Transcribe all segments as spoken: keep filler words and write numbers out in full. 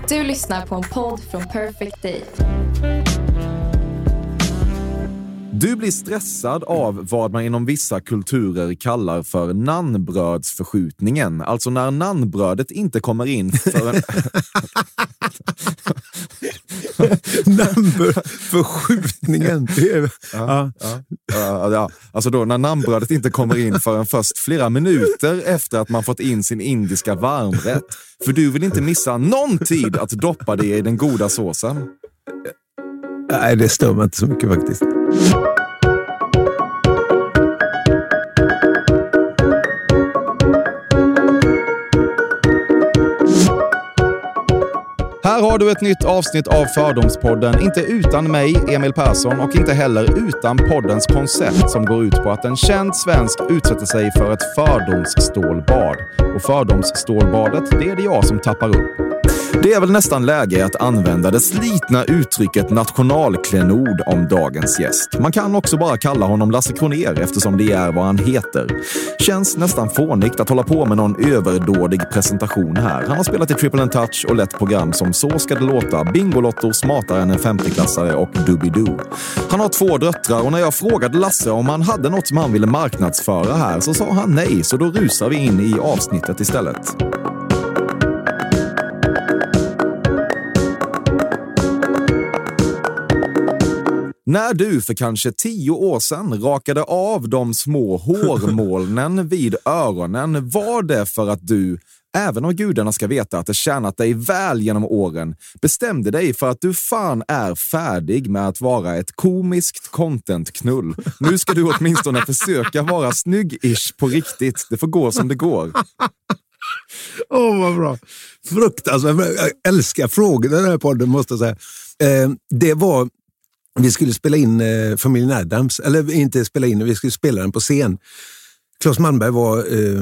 Du lyssnar på en podd från Perfect Day. Du blir stressad av vad man inom vissa kulturer kallar för nannbrödsförskjutningen. Alltså när nannbrödet inte kommer in för en... Nannbrödsförskjutningen. Är... Ja, ja, ja, ja. Alltså då när nannbrödet inte kommer in förrän först flera minuter efter att man fått in sin indiska varmrätt. För du vill inte missa någon tid att doppa det i den goda såsen. Nej, det stör mig inte så mycket faktiskt. Här har du ett nytt avsnitt av Fördomspodden, inte utan mig, Emil Persson, och inte heller utan poddens koncept som går ut på att en känd svensk utsätter sig för ett fördomsstålbad. Och fördomsstålbadet, det är det jag som tappar upp. Det är väl nästan läge att använda det slitna uttrycket nationalklenod om dagens gäst. Man kan också bara kalla honom Lasse Kronér eftersom det är vad han heter. Känns nästan fånigt att hålla på med någon överdådig presentation här. Han har spelat i Triple and Touch och lett program som Så ska det låta, Bingolotto, Smartare än en femtioklassare och Doobidoo. Han har två döttrar och när jag frågade Lasse om han hade något som han ville marknadsföra här så sa han nej, så då rusar vi in i avsnittet istället. När du för kanske tio år sedan rakade av de små hårmolnen vid öronen, var det för att du, även om gudarna ska veta att det tjänat dig väl genom åren, bestämde dig för att du fan är färdig med att vara ett komiskt content-knull. Nu ska du åtminstone försöka vara snygg-ish på riktigt. Det får gå som det går. Åh, oh, vad bra. Fruktansvärt. Jag älskar frågor i den här podden, måste jag säga. Eh, det var... Vi skulle spela in eh, familjen Addams, eller inte spela in, vi skulle spela den på scen. Claes Malmberg var eh,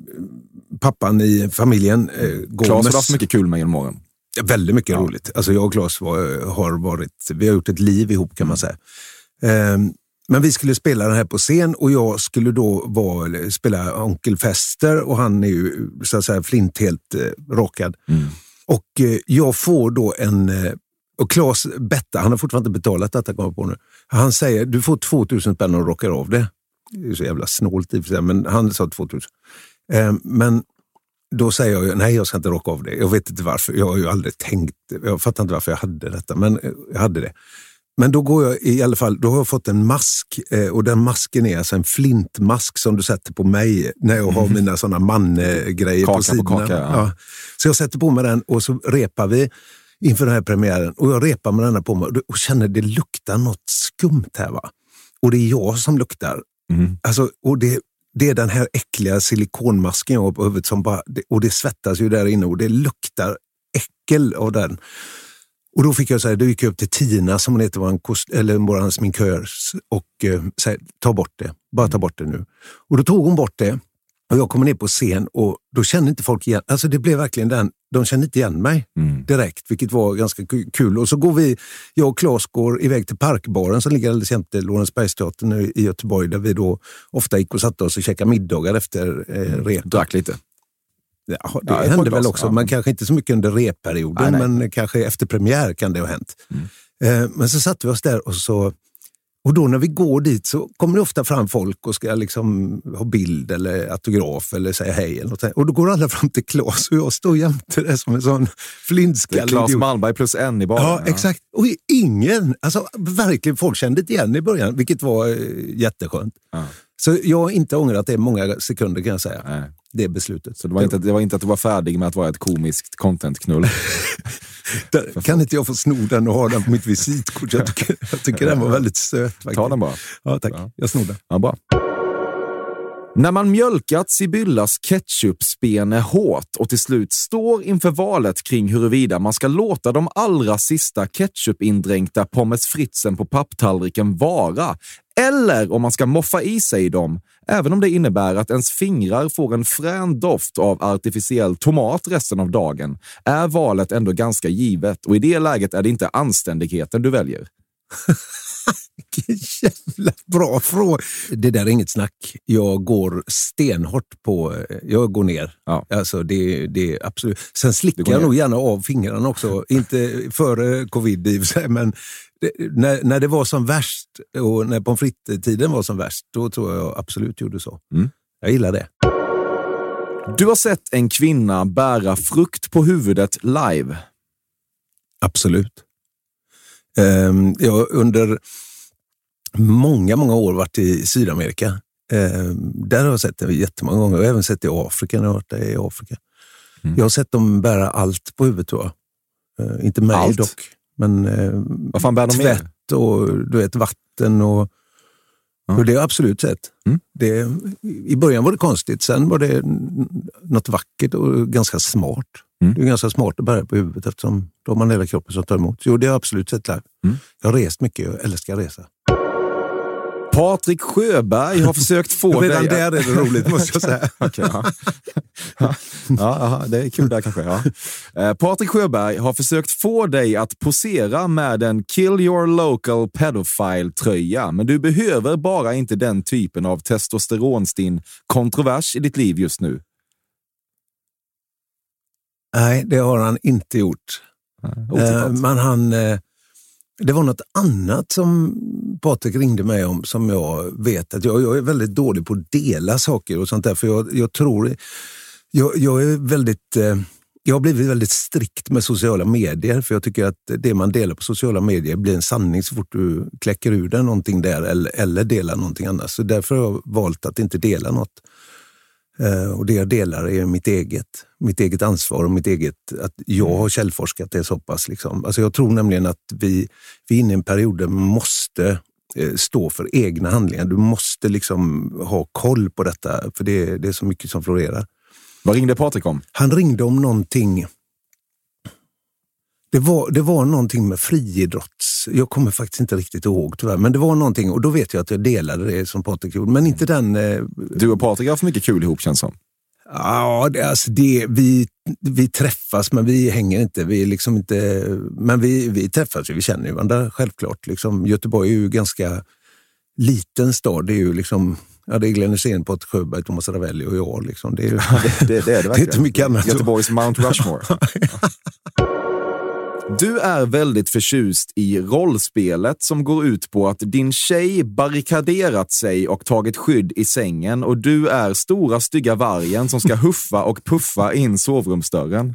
pappan i familjen. Eh, Claes har haft mycket kul med genom åren. Ja, väldigt mycket ja. roligt. Alltså jag och Claes var, har varit, vi har gjort ett liv ihop kan man säga. Eh, men vi skulle spela den här på scen och jag skulle då vara, spela Onkel Fester och han är ju så att säga flint helt eh, rockad. Mm. Och eh, jag får då en... Eh, Och Claes Betta, han har fortfarande inte betalat detta, kommer på nu. Han säger, du får tvåtusen spänn och rockar av det. Det är så jävla snålt i och för sig, men han sa tvåtusen. Eh, men då säger jag, nej jag ska inte rocka av det. Jag vet inte varför, jag har ju aldrig tänkt, jag fattar inte varför jag hade detta, men jag hade det. Men då går jag i alla fall, då har jag fått en mask eh, och den masken är alltså en flintmask som du sätter på mig när jag har mina sådana man-grejer på sidorna. På kaka, ja. Ja. Så jag sätter på mig den och så repar vi inför den här premiären och jag repar med denna på mig och känner det luktar något skumt här va. Och det är jag som luktar. Mm. Alltså, och det, det är den här äckliga silikonmasken jag har på huvudet som bara, och det svettas ju där inne och det luktar äckel av den. Och då fick jag säga, då gick jag upp till Tina som hon heter, våran kost, eller våran sminkör och eh, säga, ta bort det, bara ta bort det nu. Och då tog hon bort det. Och jag kommer ner på scen och då känner inte folk igen. Alltså det blev verkligen den, de kände inte igen mig mm. direkt, vilket var ganska kul. Och så går vi, jag och Claes går iväg till Parkbaren som ligger alldeles jämte Lorensbergsteatern i Göteborg, där vi då ofta gick och satte oss och käkade middagar efter eh, rep. Drack lite. Ja, det ja, hände väl också, ja. Men kanske inte så mycket under repperioden, nej, nej. Men kanske efter premiär kan det ha hänt. Mm. Eh, men så satte vi oss där och så Och då när vi går dit så kommer det ofta fram folk och ska liksom ha bild eller autograf eller säga hej eller något. Och då går alla fram till Claes och jag står jämte det som en sån flintskallig. Claes Malmberg plus en i baren. Ja, ja, exakt. Och ingen, alltså verkligen folk kände inte igen i början, vilket var eh, jätteskönt. Ja. Så jag har inte ångrat det många sekunder kan jag säga. Nej. Det beslutet. Så det var, inte, det var inte att du var färdig med att vara ett komiskt content-knull? Kan inte jag få sno den och ha den på mitt visitkort? Jag tycker, jag tycker den var väldigt söt. Faktiskt. Ta den bara. Ja, tack. Ja. Jag snor den. Ja, bra. När man mjölkat Sibyllas ketchupspene hårt och till slut står inför valet kring huruvida man ska låta de allra sista ketchupindränkta pommes fritsen på papptallriken vara, eller om man ska moffa i sig dem, även om det innebär att ens fingrar får en frän doft av artificiell tomat resten av dagen, är valet ändå ganska givet, och i det läget är det inte anständigheten du väljer. Vilken jävla bra fråga. Det där är inget snack. Jag går stenhårt på, jag går ner. Ja. Alltså det, det är absolut. Sen slickar jag nog gärna av fingrarna också. Inte före covid i sig, men det, när, när det var som värst och när pommes frites-tiden var som värst, då tror jag absolut gjorde så. Mm. Jag gillar det. Du har sett en kvinna bära frukt på huvudet live. Absolut. Um, jag under många, många år varit i Sydamerika. Um, där har jag sett det jättemånga gånger. Jag har även sett det i Afrika när jag har varit där i Afrika. Mm. Jag har sett dem bära allt på huvudet, tror jag. Uh, inte mig allt. Dock. Men uh, vad fan bär de tvätt med? Och du vet, vatten och, mm. och det har jag absolut sett. Mm. Det, i början var det konstigt, sen var det något vackert och ganska smart. Mm. Det är ganska smart att bära på huvudet eftersom då har man hela kroppen som tar emot. Jo, det har jag absolut sett live. Mm. Jag har rest mycket och älskar resa. Patrik Sjöberg har försökt få dig... Redan där är det roligt, måste jag säga. Okay, ja. Ja, ja, det är kul där kanske. Ja. Eh, Patrik Sjöberg har försökt få dig att posera med en Kill Your Local Pedophile-tröja, men du behöver bara inte den typen av testosteronstinn kontrovers i ditt liv just nu. Nej, det har han inte gjort. Ja, eh, men han... Eh, det var något annat som Patrik ringde mig om som jag vet att jag, jag är väldigt dålig på att dela saker och sånt där. För jag, jag tror... Jag, jag är väldigt... Eh, jag har blivit väldigt strikt med sociala medier, för jag tycker att det man delar på sociala medier blir en sanning så fort du kläcker ur den någonting där eller, eller delar någonting annat. Så därför har jag valt att inte dela något. Uh, och det jag delar är mitt eget, mitt eget ansvar och mitt eget, att jag har källforskat det så pass. Liksom. Alltså jag tror nämligen att vi, vi är inne i en period där man måste uh, stå för egna handlingar. Du måste liksom ha koll på detta, för det, det är så mycket som florerar. Vad ringde Patrik om? Han ringde om någonting. Det var, det var någonting med friidrotts... Jag kommer faktiskt inte riktigt ihåg tyvärr. Men det var någonting, och då vet jag att jag delade det som Patrik gjorde. Men inte den... Eh... Du och Patrik har för mycket kul ihop, känns som. Ja, det, alltså det, vi, vi träffas, men vi hänger inte. Vi är liksom inte... Men vi, vi träffas, vi känner ju varandra självklart. Liksom, Göteborg är ju ganska liten stad. Det är ju liksom... Ja, det är Glenn Hysén, Patrik Sjöberg, Thomas Ravelli och jag. Liksom. Det är ju... det, det, det är det verkligen. Det är inte mycket annat. Göteborgs Mount Rushmore. Du är väldigt förtjust i rollspelet som går ut på att din tjej barrikaderat sig och tagit skydd i sängen, och du är stora stygga vargen som ska huffa och puffa in sovrumsdörren.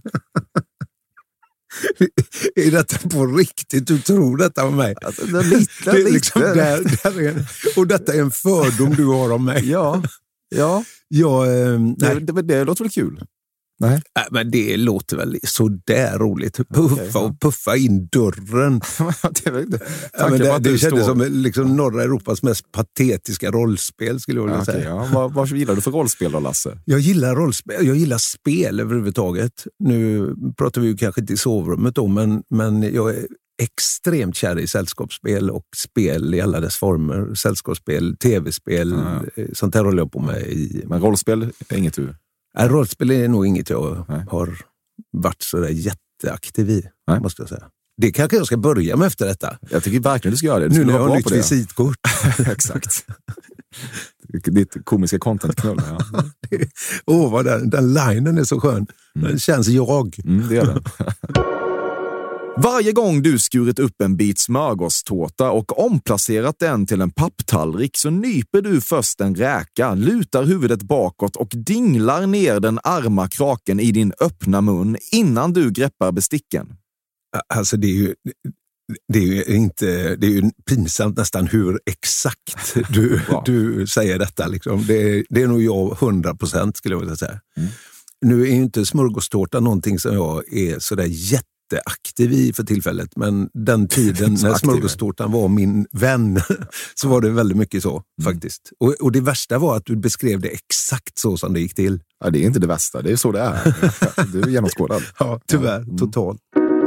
Är detta på riktigt? Du tror detta om mig? Alltså, det är lite, det är liksom där, där är en, och detta är en fördom du har om mig. Ja, ja. ja eh, det, det, det låter väl kul? Nej. Nej, men det låter väl så där roligt. Puffa okay, ja. och puffa in dörren. det är det. Ja, men det, det kändes står... som liksom norra Europas mest patetiska rollspel, skulle jag vilja okay, säga. Ja. Vad, vad gillar du för rollspel då, Lasse? Jag gillar rollspel. Jag gillar spel överhuvudtaget. Nu pratar vi ju kanske inte i sovrummet då, men, men jag är extremt kär i sällskapsspel och spel i alla dess former. Sällskapsspel, tv-spel, ja. sånt här håller jag på med i... Men rollspel är inget du... Nej, rollspel är nog inget jag Nej. har varit så där jätteaktiv i, Nej. måste jag säga. Det kanske jag ska börja med efter detta. Jag tycker verkligen du ska göra det. Du nu när jag har nytt visitkort. Exakt. Ditt komiska content-knull. Ja. Åh, oh, vad den, den linen är så skön. Mm. Den känns jag. Mm, det gör den. Varje gång du skurit upp en bit smörgåstårta och omplacerat den till en papptallrik så nyper du först en räka, lutar huvudet bakåt och dinglar ner den arma kraken i din öppna mun innan du greppar besticken. Alltså det är ju, det är ju inte, det är ju pinsamt nästan hur exakt du, du säger detta. Liksom. Det, är, det är nog jag hundra procent skulle jag vilja säga. Mm. Nu är ju inte smörgåstårta någonting som jag är sådär jätte aktiv i för tillfället, men den tiden när smörgåstårtan var min vän så var det väldigt mycket så mm. faktiskt. Och, och det värsta var att du beskrev det exakt så som det gick till. Ja, det är inte det värsta, det är så det är. Du är genomskådad. Ja, tyvärr, mm. totalt.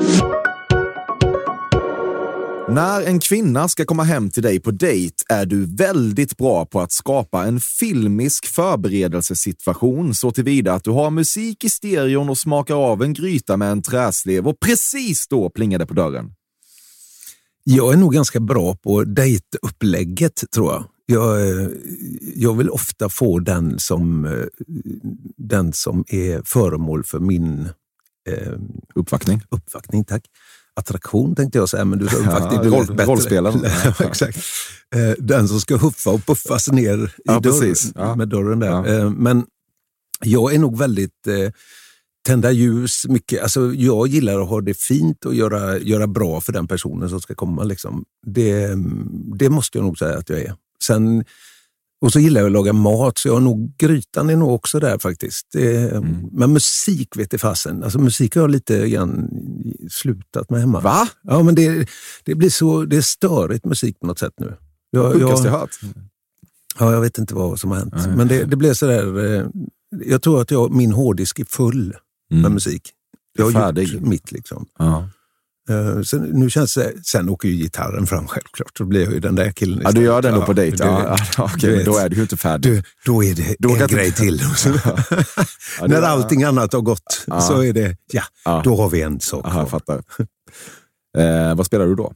När en kvinna ska komma hem till dig på dejt är du väldigt bra på att skapa en filmisk förberedelsesituation så tillvida att du har musik i stereon och smakar av en gryta med en träslev och precis då plingar det på dörren. Jag är nog ganska bra på dejtupplägget, tror jag. Jag, jag vill ofta få den som, den som är föremål för min eh, uppvaktning. Uppvaktning, tack. Attraktion tänkte jag säga, men du sa uppvaktning. Ja, roll, rollspelaren. Ja, exakt. Den som ska huffa och puffas ner i ja, dörr, precis. Ja. med dörren där. Ja. Men jag är nog väldigt... Eh, tända ljus, mycket. Alltså, jag gillar att ha det fint och göra, göra bra för den personen som ska komma. Liksom. Det, det måste jag nog säga att jag är. Sen, och så gillar jag att laga mat, så jag har nog, grytan är nog också där faktiskt. Det, mm. Men musik vet jag fasen. Alltså, musik har jag lite grann slutat med hemma. Va? Ja, men det, det blir så, det är störigt musik på något sätt nu. Jag, Sjukaste jag, jag hört. Ja, jag vet inte vad som har hänt. Mm. Men det, det blev sådär, jag tror att jag, min hårddisk är full mm. med musik. Jag har gjort mitt liksom. Ja. Uh, sen, nu känns det, sen åker ju gitarren fram självklart. Då blir jag ju den där killen. Ja, du gör den då på dejt. Ja, ja, ja, okej, men då är du ju inte färdig. Du, då är det då en grej till. ja. Ja, när allting annat har gått ja. så är det, ja, ja. då har vi en sak. Aha, jag fattar. eh, vad spelar du då?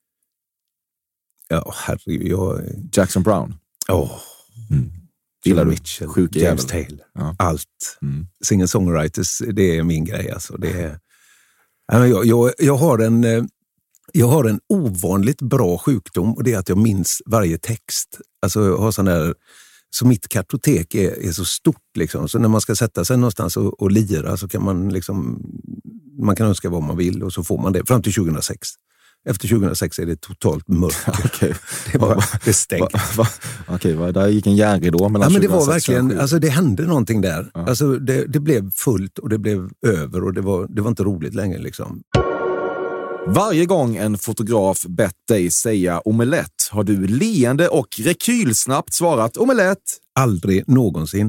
Ja, herregud. Jag... Jackson Brown. Åh. Oh. Mm. Gillar Mitchell, Sjuk James Taylor. Ja. Allt. Mm. Singer-songwriters, det är min grej. Alltså. Det är... Jag, jag, jag, har en, jag har en ovanligt bra sjukdom, och det är att jag minns varje text. Alltså jag har sån där, så mitt kartotek är, är så stort liksom. Så när man ska sätta sig någonstans och, och lira så kan man liksom, man kan önska vad man vill och så får man det fram till tjugohundrasex. Efter tjugohundrasex är det totalt mörkt. Okay. Det var det stängt. Va, va, Okej, okay, där gick en järnridå mellan ja, men det var verkligen, alltså det hände någonting där. Ja. Alltså det, det blev fullt och det blev över och det var, det var inte roligt längre liksom. Varje gång en fotograf bett dig säga omelett har du leende och rekylsnabbt svarat omelett. Aldrig någonsin.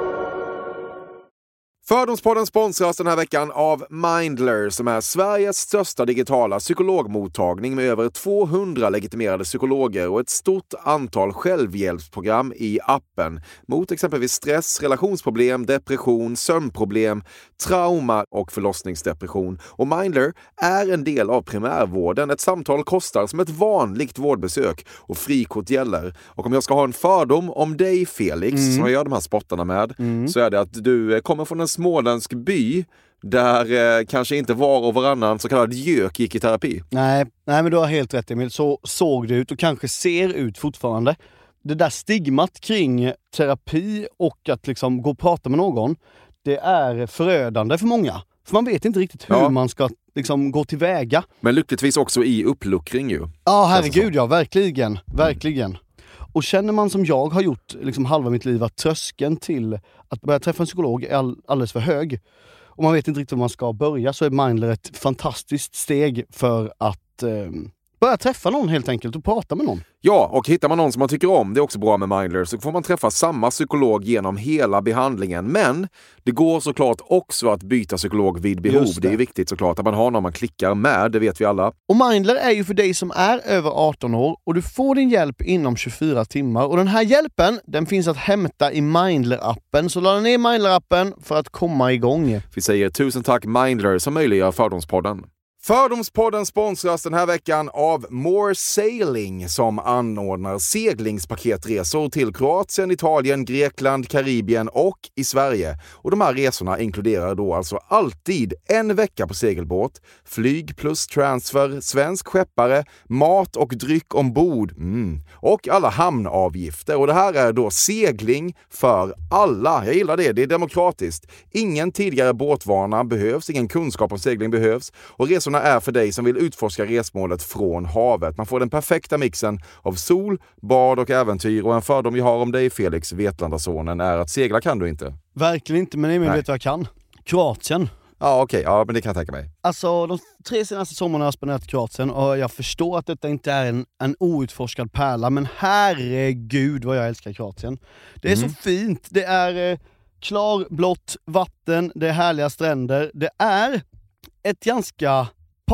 Fördomspodden sponsras den här veckan av Mindler, som är Sveriges största digitala psykologmottagning med över tvåhundra legitimerade psykologer och ett stort antal självhjälpsprogram i appen mot exempelvis stress, relationsproblem, depression, sömnproblem, trauma och förlossningsdepression. Och Mindler är en del av primärvården. Ett samtal kostar som ett vanligt vårdbesök och frikort gäller. Och om jag ska ha en fördom om dig, Felix, mm. som jag gör de här spottarna med, mm. så är det att du kommer från en småländsk by där eh, kanske inte var och varannan så kallad gök gick i terapi. Nej, nej men du har helt rätt, Emil. Så såg det ut och kanske ser ut fortfarande. Det där stigmat kring terapi och att liksom gå och prata med någon, det är förödande för många. För man vet inte riktigt hur ja. man ska liksom gå tillväga. Men lyckligtvis också i uppluckring ju. Ja, herregud ja, verkligen. Verkligen. Mm. Och känner man som jag har gjort liksom halva mitt liv att tröskeln till att börja träffa en psykolog är all, alldeles för hög. Och man vet inte riktigt hur man ska börja, så är Mindler ett fantastiskt steg för att eh, börja träffa någon helt enkelt och prata med någon. Ja, och hittar man någon som man tycker om, det är också bra med Mindler, så får man träffa samma psykolog genom hela behandlingen. Men det går såklart också att byta psykolog vid behov. Det. det är viktigt såklart att man har någon man klickar med, det vet vi alla. Och Mindler är ju för dig som är över arton år och du får din hjälp inom tjugofyra timmar. Och den här hjälpen, den finns att hämta i Mindler-appen. Så ladda ner Mindler-appen för att komma igång. Vi säger tusen tack Mindler som möjliggör Fördomspodden. Fördomspodden sponsras den här veckan av More Sailing, som anordnar seglingspaketresor till Kroatien, Italien, Grekland, Karibien och i Sverige. Och de här resorna inkluderar då alltså alltid en vecka på segelbåt, flyg plus transfer, svensk skeppare, mat och dryck ombord mm. och alla hamnavgifter. Och det här är då segling för alla. Jag gillar det, det är demokratiskt. Ingen tidigare båtvana behövs, ingen kunskap om segling behövs, och resorna är för dig som vill utforska resmålet från havet. Man får den perfekta mixen av sol, bad och äventyr. Och en fördom vi har om dig, Felix, Vetlandasonen, är att segla kan du inte. Verkligen inte, men Emil vet vad jag kan. Kroatien. Ja, okej. Okay. Ja, men det kan jag tänka mig. Alltså, de tre senaste sommarna har jag spenderat Kroatien och jag förstår att detta inte är en, en outforskad pärla, men herregud vad jag älskar Kroatien. Det är mm. så fint. Det är eh, klarblått vatten, det är härliga stränder. Det är ett ganska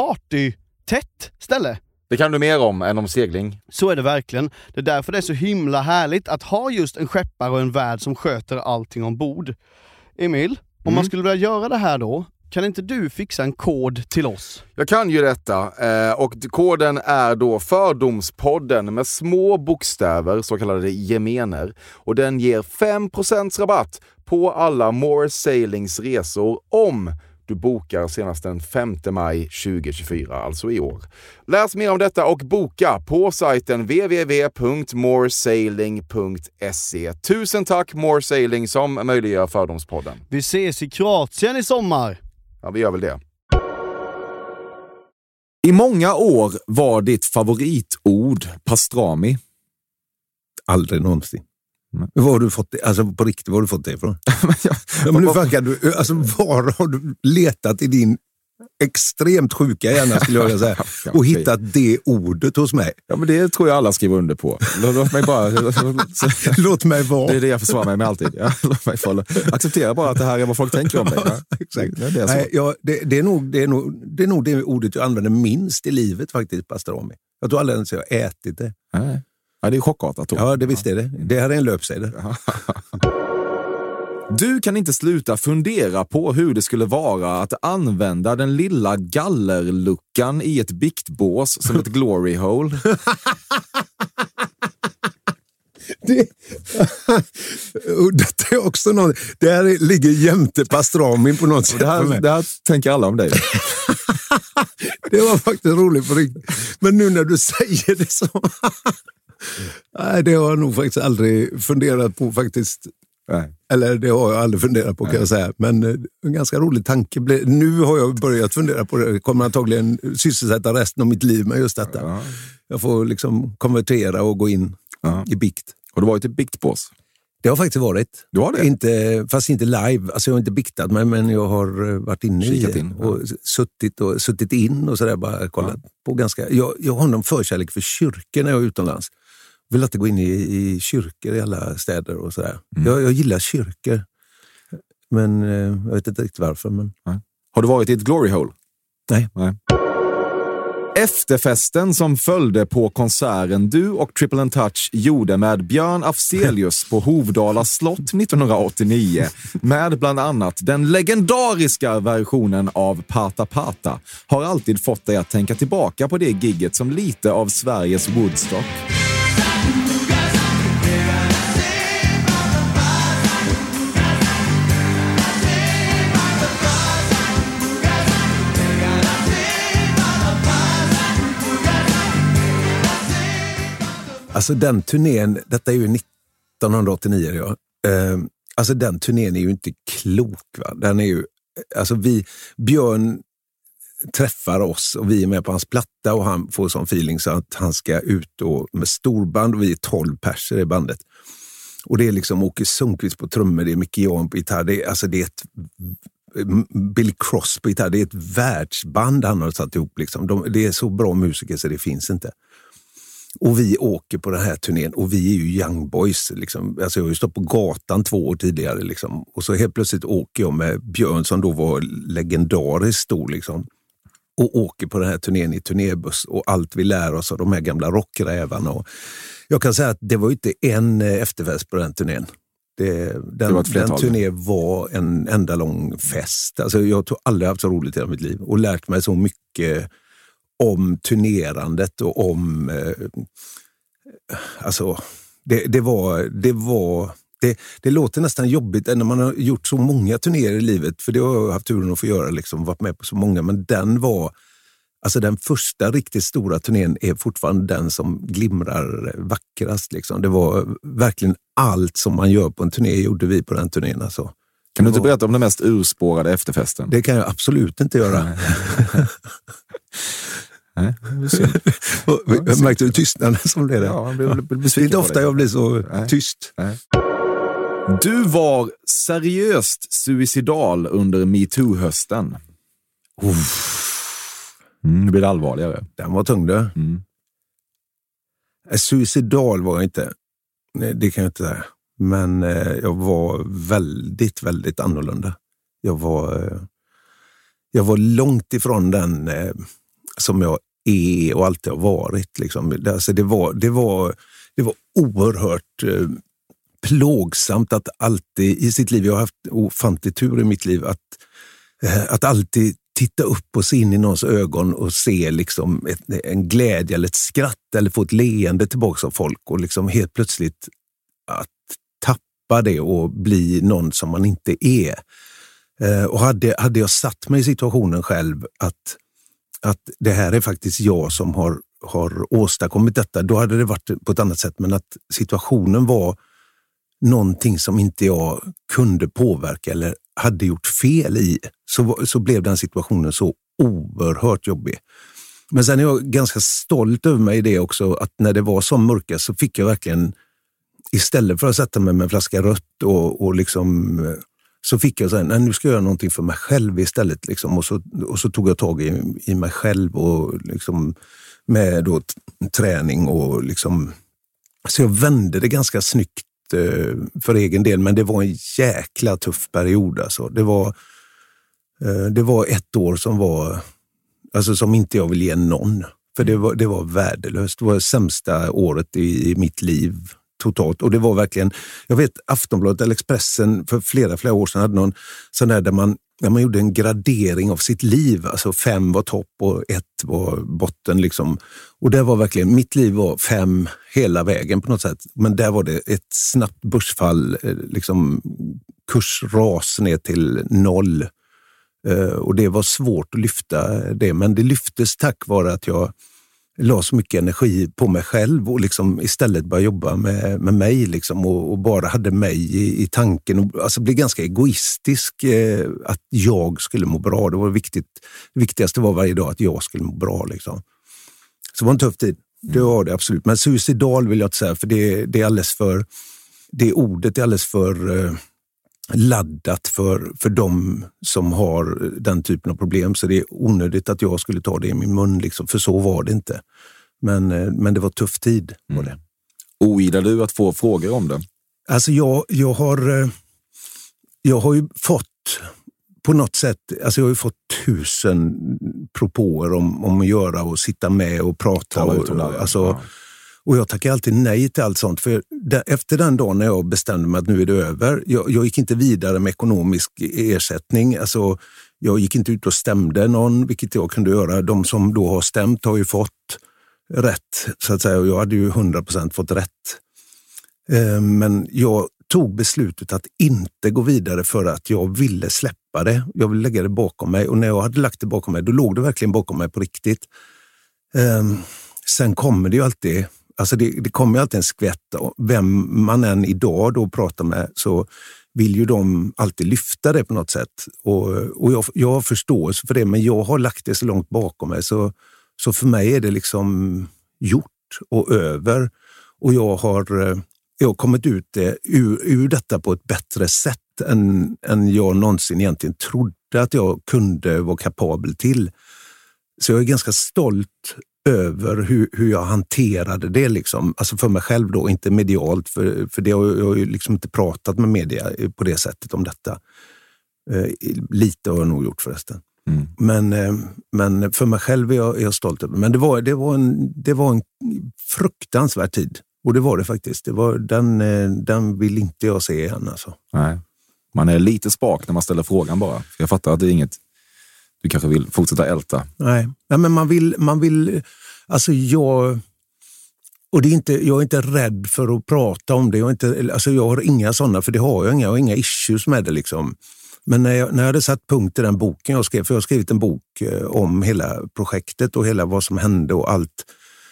party-tätt ställe. Det kan du mer om än om segling. Så är det verkligen. Det är därför det är så himla härligt att ha just en skeppare och en värd som sköter allting ombord. Emil, mm. om man skulle vilja göra det här då kan inte du fixa en kod till oss? Jag kan ju detta eh, och koden är då Fördomspodden med små bokstäver, så kallade gemener. Och den ger fem procent rabatt på alla More Sailings resor om du bokar senast den femte maj tjugohundratjugofyra, alltså i år. Läs mer om detta och boka på sajten w w w punkt more sailing punkt se. Tusen tack More Sailing som möjliggör Fördomspodden. Vi ses i Kroatien i sommar. Ja, vi gör väl det. I många år var ditt favoritord pastrami. Aldrig någonsin. Mm. Var har du fått det? Alltså på riktigt, var har du fått det ifrån? ja, men nu fakar du, alltså var har du letat i din extremt sjuka hjärna, skulle jag vilja säga, och okay. hittat det ordet hos mig? Ja, men det tror jag alla skriver under på. Låt mig bara... låt mig vara. Det är det jag försvarar mig med alltid. Ja, låt mig få acceptera bara att det här är vad folk tänker om dig. Ja, exakt. Det, det, är Nej, ja, det, det, är nog, det, är nog, det är nog det ordet jag använder minst i livet faktiskt, pastrami. Jag tror aldrig ens jag har ätit det. Nej. Ja, det är chockartat. Då. Ja, det visst är det. Det här är en löpsida. Du kan inte sluta fundera på hur det skulle vara att använda den lilla gallerluckan i ett biktbås som ett glory hole. Det, och detta är också något, det här ligger jämte pastramin på något sätt. Det här, det här tänker alla om dig. Det var faktiskt roligt på riktigt. Men nu när du säger det så... Nej, det har jag nog faktiskt aldrig funderat på faktiskt. Nej. Eller det har jag aldrig funderat på, kan Nej. jag säga. Men en ganska rolig tanke. Nu har jag börjat fundera på det. Jag kommer antagligen sysselsätta resten av mitt liv med just detta. Ja. Jag får liksom konvertera och gå in ja. i bikt. Har du varit i biktbås? Det har faktiskt varit. Du har det? Inte, fast inte live. Alltså jag har inte biktat mig, men jag har varit inne Kikat i in, ja. och suttit, och suttit in och sådär, bara kollat ja. på ganska... Jag, jag har någon förkärlek för kyrkor när jag är utomlands. Jag vill alltid gå in i, i kyrkor i alla städer och sådär. Mm. Jag, jag gillar kyrkor. Men eh, jag vet inte riktigt varför. Men... Har du varit i ett glory hole? Nej. Nej. Efterfesten som följde på konserten du och Triple and Touch gjorde med Björn Afzelius på Hovdala slott nittonhundraåttionio med bland annat den legendariska versionen av Pata Pata har alltid fått dig att tänka tillbaka på det gigget som lite av Sveriges Woodstock. Alltså den turnén, detta är ju nittonhundraåttionio, ja. Eh, alltså den turnén är ju inte klok, va? Den är ju, alltså vi, Björn träffar oss och vi är med på hans platta och han får sån feeling så att han ska ut och med storband och vi är tolv perser i bandet. Och det är liksom Åke Sundqvist på trummor, det är Micke Jan på gitarr, det är, alltså det är ett Billy Cross på gitarr, det är ett världsband han har satt ihop liksom. De, det är så bra musiker så det finns inte. Och vi åker på den här turnén och vi är ju young boys liksom. Alltså jag har ju stått på gatan två år tidigare liksom. Och så helt plötsligt åker jag med Björn som då var legendariskt stor liksom. Och åker på den här turnén i turnébuss och allt vi lär oss av de här gamla rockrävarna. Och jag kan säga att det var inte en efterfest på den turnén. Det, den, det den turnén var en enda lång fest. Alltså jag tror aldrig haft så roligt i hela mitt liv och lärt mig så mycket om turnerandet och om eh, alltså det, det var det var det, det låter nästan jobbigt när man har gjort så många turnéer i livet, för det har jag haft turen att få göra liksom, varit med på så många, men den var alltså den första riktigt stora turnén är fortfarande den som glimrar vackrast liksom. Det var verkligen allt som man gör på en turné gjorde vi på den turnén alltså. Kan du inte berätta om den mest urspårade efterfesten? Det kan jag absolut inte göra. Nej, jag märkte du tystnaden som det är. Ja, jag blev, blev det är inte ofta jag blir så Nej. tyst. Nej. Du var seriöst suicidal under MeToo-hösten. Mm, det blir allvarligare. Den var tung då. Mm. Suicidal var jag inte. Nej, det kan jag inte säga. Men eh, jag var väldigt, väldigt annorlunda. Jag var, eh, jag var långt ifrån den eh, som jag är och alltid har varit. Liksom. Alltså, det, var, det, var, det var oerhört eh, plågsamt att alltid i sitt liv, jag har haft ofantlig tur i mitt liv, att att alltid titta upp och se in i någons ögon och se liksom ett, en glädje eller ett skratt eller få ett leende tillbaka av folk och liksom helt plötsligt att tappa det och bli någon som man inte är. Och hade, hade jag satt mig i situationen själv att, att det här är faktiskt jag som har, har åstadkommit detta, då hade det varit på ett annat sätt, men att situationen var någonting som inte jag kunde påverka eller hade gjort fel i, så, så blev den situationen så oerhört jobbig. Men sen är jag ganska stolt över mig i det också, att när det var som mörkast så fick jag verkligen, istället för att sätta mig med en flaska rött och, och liksom, så fick jag säga, nej, nu ska jag göra någonting för mig själv istället liksom, och, så, och så tog jag tag i, i mig själv och liksom med då t- träning och liksom, så jag vände det ganska snyggt för egen del, men det var en jäkla tuff period alltså. Det var det var ett år som var alltså som inte jag vill ge någon, för det var det var värdelöst. Det var det sämsta året i, i mitt liv totalt, och det var verkligen, jag vet Aftonbladet eller Expressen för flera flera år sedan hade någon sån där där man när man gjorde en gradering av sitt liv, alltså fem var topp och ett var botten liksom. Och det var verkligen, mitt liv var fem hela vägen på något sätt. Men där var det ett snabbt börsfall, liksom kursras ner till noll. Och det var svårt att lyfta det, men det lyftes tack vare att jag la så mycket energi på mig själv och liksom istället började jobba med, med mig liksom, och, och bara hade mig i, i tanken och alltså blev ganska egoistisk eh, att jag skulle må bra. Det var viktigt. Det viktigaste var varje dag att jag skulle må bra liksom. Så det var en tuff tid. Det var det absolut. Men suicidal vill jag inte säga, för det, det är alldeles för det ordet är alldeles för eh, laddat för, för de som har den typen av problem, så det är onödigt att jag skulle ta det i min mun liksom, för så var det inte. Men, men det var tuff tid på det. Mm. Ogillar du att få frågor om det? Alltså jag, jag har jag har ju fått på något sätt, alltså jag har ju fått tusen propåer om, om att göra och sitta med och prata och, och, alltså, ja. Och jag tackar alltid nej till allt sånt, för där, efter den dagen när jag bestämde mig att nu är det över, jag, jag gick inte vidare med ekonomisk ersättning, alltså jag gick inte ut och stämde någon, vilket jag kunde göra. De som då har stämt har ju fått rätt, så att säga, och jag hade ju hundra procent fått rätt. Eh, men jag tog beslutet att inte gå vidare för att jag ville släppa det. Jag ville lägga det bakom mig, och när jag hade lagt det bakom mig, då låg det verkligen bakom mig på riktigt. Eh, sen kommer det ju alltid, alltså det, det kommer ju alltid en skvätt. Vem man än idag då pratar med, så vill ju de alltid lyfta det på något sätt. Och, och jag, jag har förståelse för det, men jag har lagt det så långt bakom mig, så, så för mig är det liksom gjort och över. Och jag har, jag har kommit ut det, ur, ur detta på ett bättre sätt än, än jag någonsin egentligen trodde att jag kunde vara kapabel till. Så jag är ganska stolt över hur, hur jag hanterade det liksom. Alltså för mig själv då, inte medialt, för, för det har jag, jag har ju liksom inte pratat med media på det sättet om detta. Eh, lite har jag nog gjort förresten. Mm. Men, eh, men för mig själv är jag, är jag stolt över. Men det var, det, var en, det var en fruktansvärd tid. Och det var det faktiskt. Det var, den, eh, den vill inte jag se igen alltså. Nej. Man är lite spak när man ställer frågan bara. Jag fattar att det är inget du kanske vill fortsätta älta. Nej, Nej men man vill, man vill, alltså jag, och det är inte, jag är inte rädd för att prata om det. Jag, är inte, alltså jag har inga sådana, för det har jag inga, jag har inga issues med det liksom. Men när jag, när jag hade satt punkt i den boken jag skrev, för jag har skrivit en bok om hela projektet och hela vad som hände och allt.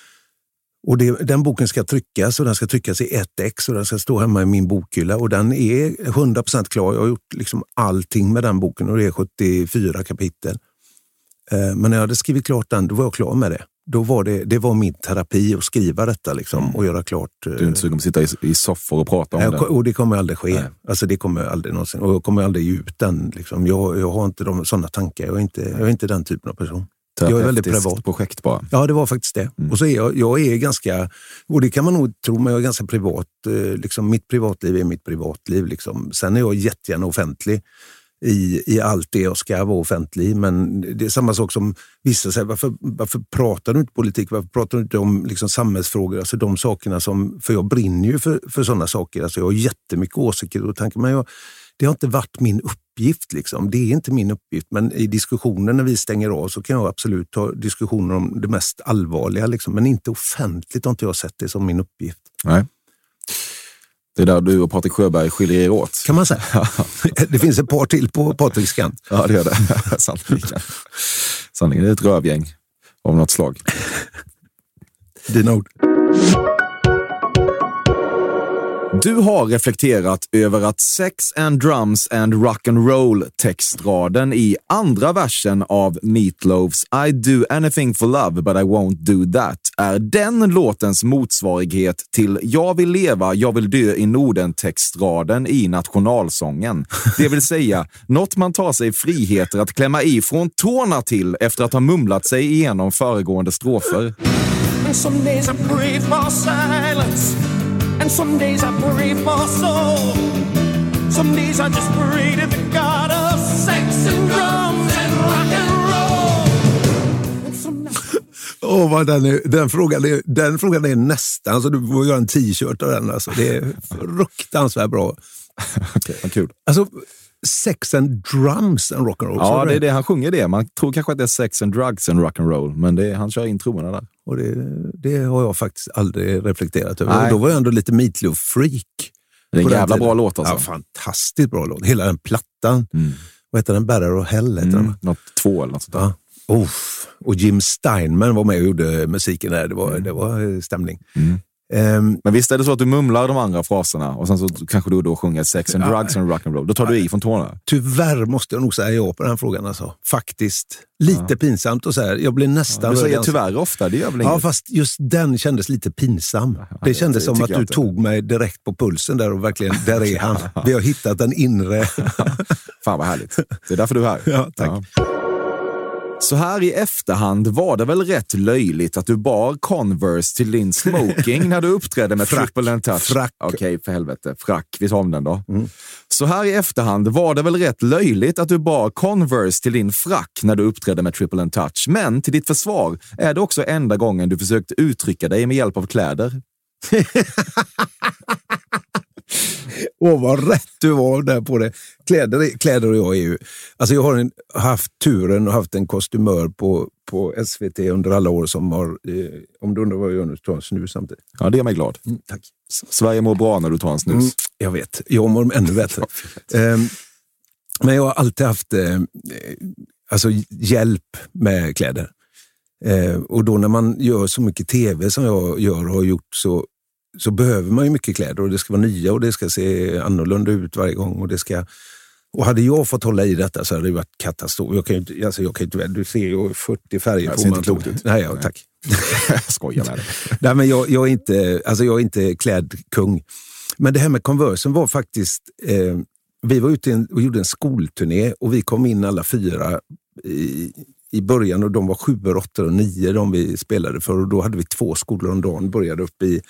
Och det, den boken ska tryckas, och den ska tryckas i ett ex, och den ska stå hemma i min bokhylla, och den är hundra procent klar. Jag har gjort liksom allting med den boken, och det är sjuttiofyra kapitel. Men när jag hade skrivit klart den, då var jag klar med det. Då var det, det var min terapi att skriva detta liksom, mm. och göra klart. Du är inte sugen att sitta i, i soffor och prata om jag, det? Och det kommer aldrig ske. Nej. Alltså det kommer aldrig någonsin. Och jag kommer aldrig ge ut den. Liksom. Jag, jag har inte de, sådana tankar. Jag är, inte, jag är inte den typen av person. Jag är väldigt privat. Projekt bara. Ja, det var faktiskt det. Mm. Och så är jag, jag är ganska, och det kan man nog tro, men jag är ganska privat. Liksom, mitt privatliv är mitt privatliv. Liksom. Sen är jag jättegärna offentlig i, i allt det jag ska vara offentlig. Men det är samma sak som vissa säger, varför, varför pratar du inte politik? Varför pratar du inte om liksom, samhällsfrågor? Alltså de sakerna som, för jag brinner ju för, för sådana saker. Alltså jag har jättemycket åsikter och tankar, men jag, det har inte varit min uppgift liksom. Det är inte min uppgift, men i diskussionen när vi stänger av så kan jag absolut ta diskussioner om det mest allvarliga liksom, men inte offentligt har inte jag sett det som min uppgift. Nej. Det är där du och Patrik Sjöberg skiljer er åt. Kan man säga. Det finns ett par till på Patriks kant. Ja, det gör det. Sannoliken. Sannoliken är ett rövgäng av något slag. Dina ord. Du har reflekterat över att sex and drums and rock and roll textraden i andra versen av Meatloafs I do anything for love but I won't do that är den låtens motsvarighet till Jag vill leva, jag vill dö i Norden textraden i nationalsången. Det vill säga, något man tar sig friheter att klämma i från tårna till efter att ha mumlat sig igenom föregående strofer. Some days I pray for silence, and some days I pray for soul. Some days I just pray to the God of sex and drums and rock and roll. Åh, oh, vad den, är, den, frågan är, den frågan är nästan, alltså du får göra en t-shirt av den. Alltså. Det är fruktansvärt bra. Okej, vad kul. Alltså, sex and drums and rock and roll. Ja, det är det han sjunger det. Man tror kanske att det är sex and drugs and rock and roll, men det är, han kör in trummorna där. Och det, det har jag faktiskt aldrig reflekterat över. Och då var jag ändå lite Meatloaf-freak. Det är en jävla bra låt alltså. Ja, fantastiskt bra låt. Hela den plattan. Mm. Vad heter den? Better or Hell heter mm, den. Något två eller något sånt där. Ja. Oh. Och Jim Steinman var med och gjorde musiken där. Det var, mm. det var stämning. Mm. Um, Men visst är det så att du mumlar de andra fraserna och sen så kanske du då sjunger sex and drugs ja, and rock and roll. Då tar du i från tårna. Tyvärr måste jag nog säga ja på den frågan alltså. Faktiskt. Lite ja. pinsamt och så här. Jag blir nästan... Ja, du säger tyvärr ofta, det gör väl inget. Ja, fast just den kändes lite pinsam. Ja, det kändes det, som att du tog mig direkt på pulsen där och verkligen, där är han. Vi har hittat en inre... Fan vad härligt. Det är därför du är här. Ja, tack. Ja. Så här i efterhand var det väl rätt löjligt att du bar Converse till din smoking när du uppträdde med frack, Triple and Touch. Frack. Okej, okay, för helvete. Frack, vi tar om den då. Mm. Så här i efterhand var det väl rätt löjligt att du bar Converse till din frack när du uppträdde med Triple and Touch. Men till ditt försvar är det också enda gången du försökt uttrycka dig med hjälp av kläder. Åh, oh, vad rätt du var där på det. Kläder, kläder och jag är ju... Alltså jag har en, haft turen och haft en kostymör på, på S V T under alla år som har... Eh, om du undrar vad jag gör nu, tar en snus samtidigt. Ja, det gör mig glad. Mm, tack. Sverige mår bra när du tar en snus. Mm, jag vet. Jag mår ännu bättre. um, men jag har alltid haft eh, alltså hjälp med kläder. Eh, och då när man gör så mycket tv som jag gör och har gjort så... så behöver man ju mycket kläder och det ska vara nya och det ska se annorlunda ut varje gång och det ska... Och hade jag fått hålla i detta så hade det varit katastrof. Jag kan ju inte, alltså jag kan inte, du ser ju fyrtio färger på man. Klokt ut. Nej, ja, tack. Jag skojar med det. Nej, men jag, jag, är inte, alltså jag är inte klädkung. Men det här med Conversen var faktiskt... Eh, vi var ute och gjorde en skolturné och vi kom in alla fyra i, i början och de var sju, åtta och nio de vi spelade för och då hade vi två skolor om dagen. Började upp i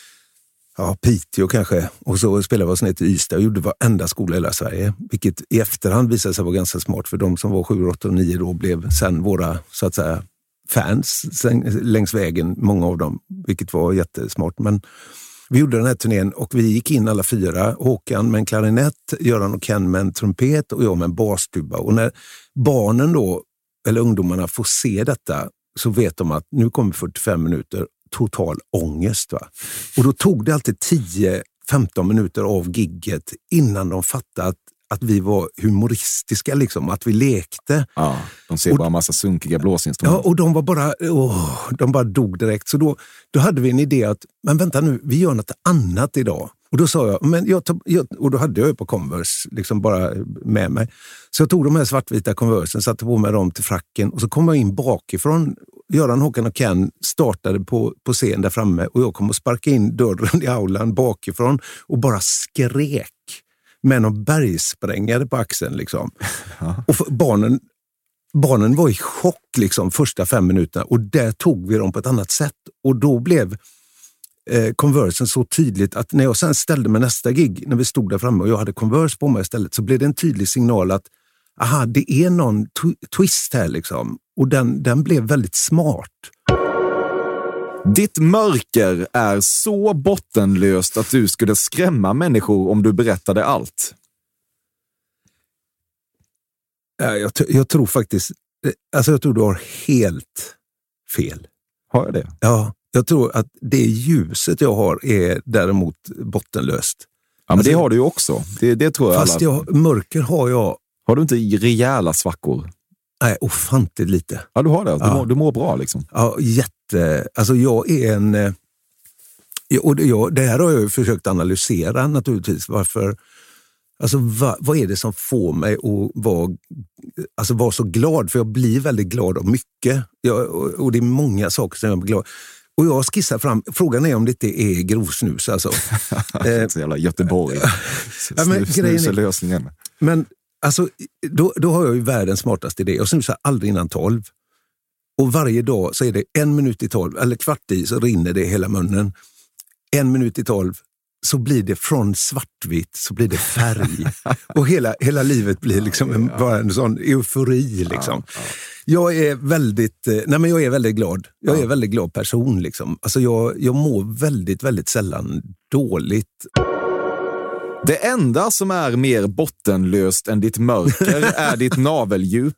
ja, Piteå kanske. Och så spelade vi oss ner till Ystad och gjorde varenda skola i hela Sverige. Vilket i efterhand visade sig vara ganska smart för de som var sju, åtta och nio då blev sen våra, så att säga, fans längs vägen, många av dem. Vilket var jättesmart. Men vi gjorde den här turnén och vi gick in alla fyra. Håkan med en klarinett, Göran och Ken med en trumpet och jag med en bastuba. Och när barnen då, eller ungdomarna får se detta så vet de att nu kommer fyrtiofem minuter total ångest. Va? Och då tog det alltid tio femton minuter av gigget innan de fattade att, att vi var humoristiska, liksom, att vi lekte. Ja, de ser och, bara en massa sunkiga blåsinstrument. Ja, och de var bara, åh, de bara dog direkt. Så då, då hade vi en idé att, men vänta nu, vi gör något annat idag. Och då sa jag, men jag, tog, jag och då hade jag ju på Converse liksom bara med mig. Så jag tog de här svartvita Conversen, satte på mig dem till fracken och så kom jag in bakifrån. Göran, Håkan och Ken startade på, på scen där framme och jag kom och sparka in dörren i aulan bakifrån och bara skrek med någon bergsprängare på axeln liksom. Ja. Och barnen, barnen var i chock liksom första fem minuterna och där tog vi dem på ett annat sätt och då blev eh, Conversen så tydligt att när jag sen ställde mig nästa gig, när vi stod där framme och jag hade Converse på mig istället, så blev det en tydlig signal att aha, det är någon tw- twist här liksom. Och den, den blev väldigt smart. Ditt mörker är så bottenlöst att du skulle skrämma människor om du berättade allt. Ja, jag, jag tror faktiskt, alltså jag tror du har helt fel. Har jag det? Ja, jag tror att det ljuset jag har är däremot bottenlöst. Ja, men alltså, det har du ju också. Det, det tror jag fast alla. Jag, mörker har jag... Har du inte rejäla svackor? Nej, ofantligt lite. Ja, du har det. Du, ja. mår, du mår bra liksom. Ja, jätte... Alltså jag är en... Och det, jag, det här har jag ju försökt analysera naturligtvis. Varför... Alltså va, vad är det som får mig att vara, alltså vara så glad? För jag blir väldigt glad av mycket. Jag, och, och det är många saker som jag blir glad. Och jag skissar fram, frågan är om det inte är grovsnus alltså. Så jävla Göteborg. Ja, men snus är lösningen. Men alltså, då, då har jag ju världens smartaste idé. Jag snusar aldrig innan tolv. Och varje dag så är det en minut i tolv, eller kvart i så rinner det i hela munnen. En minut i tolv. Så blir det från svartvitt så blir det färg. Och hela, hela livet blir liksom en, bara en sån eufori liksom. Ja, ja. Jag är väldigt, nej men jag är väldigt glad. Jag är ja. väldigt glad person liksom. Alltså jag, jag mår väldigt, väldigt sällan dåligt. Det enda som är mer bottenlöst än ditt mörker är ditt naveldjup.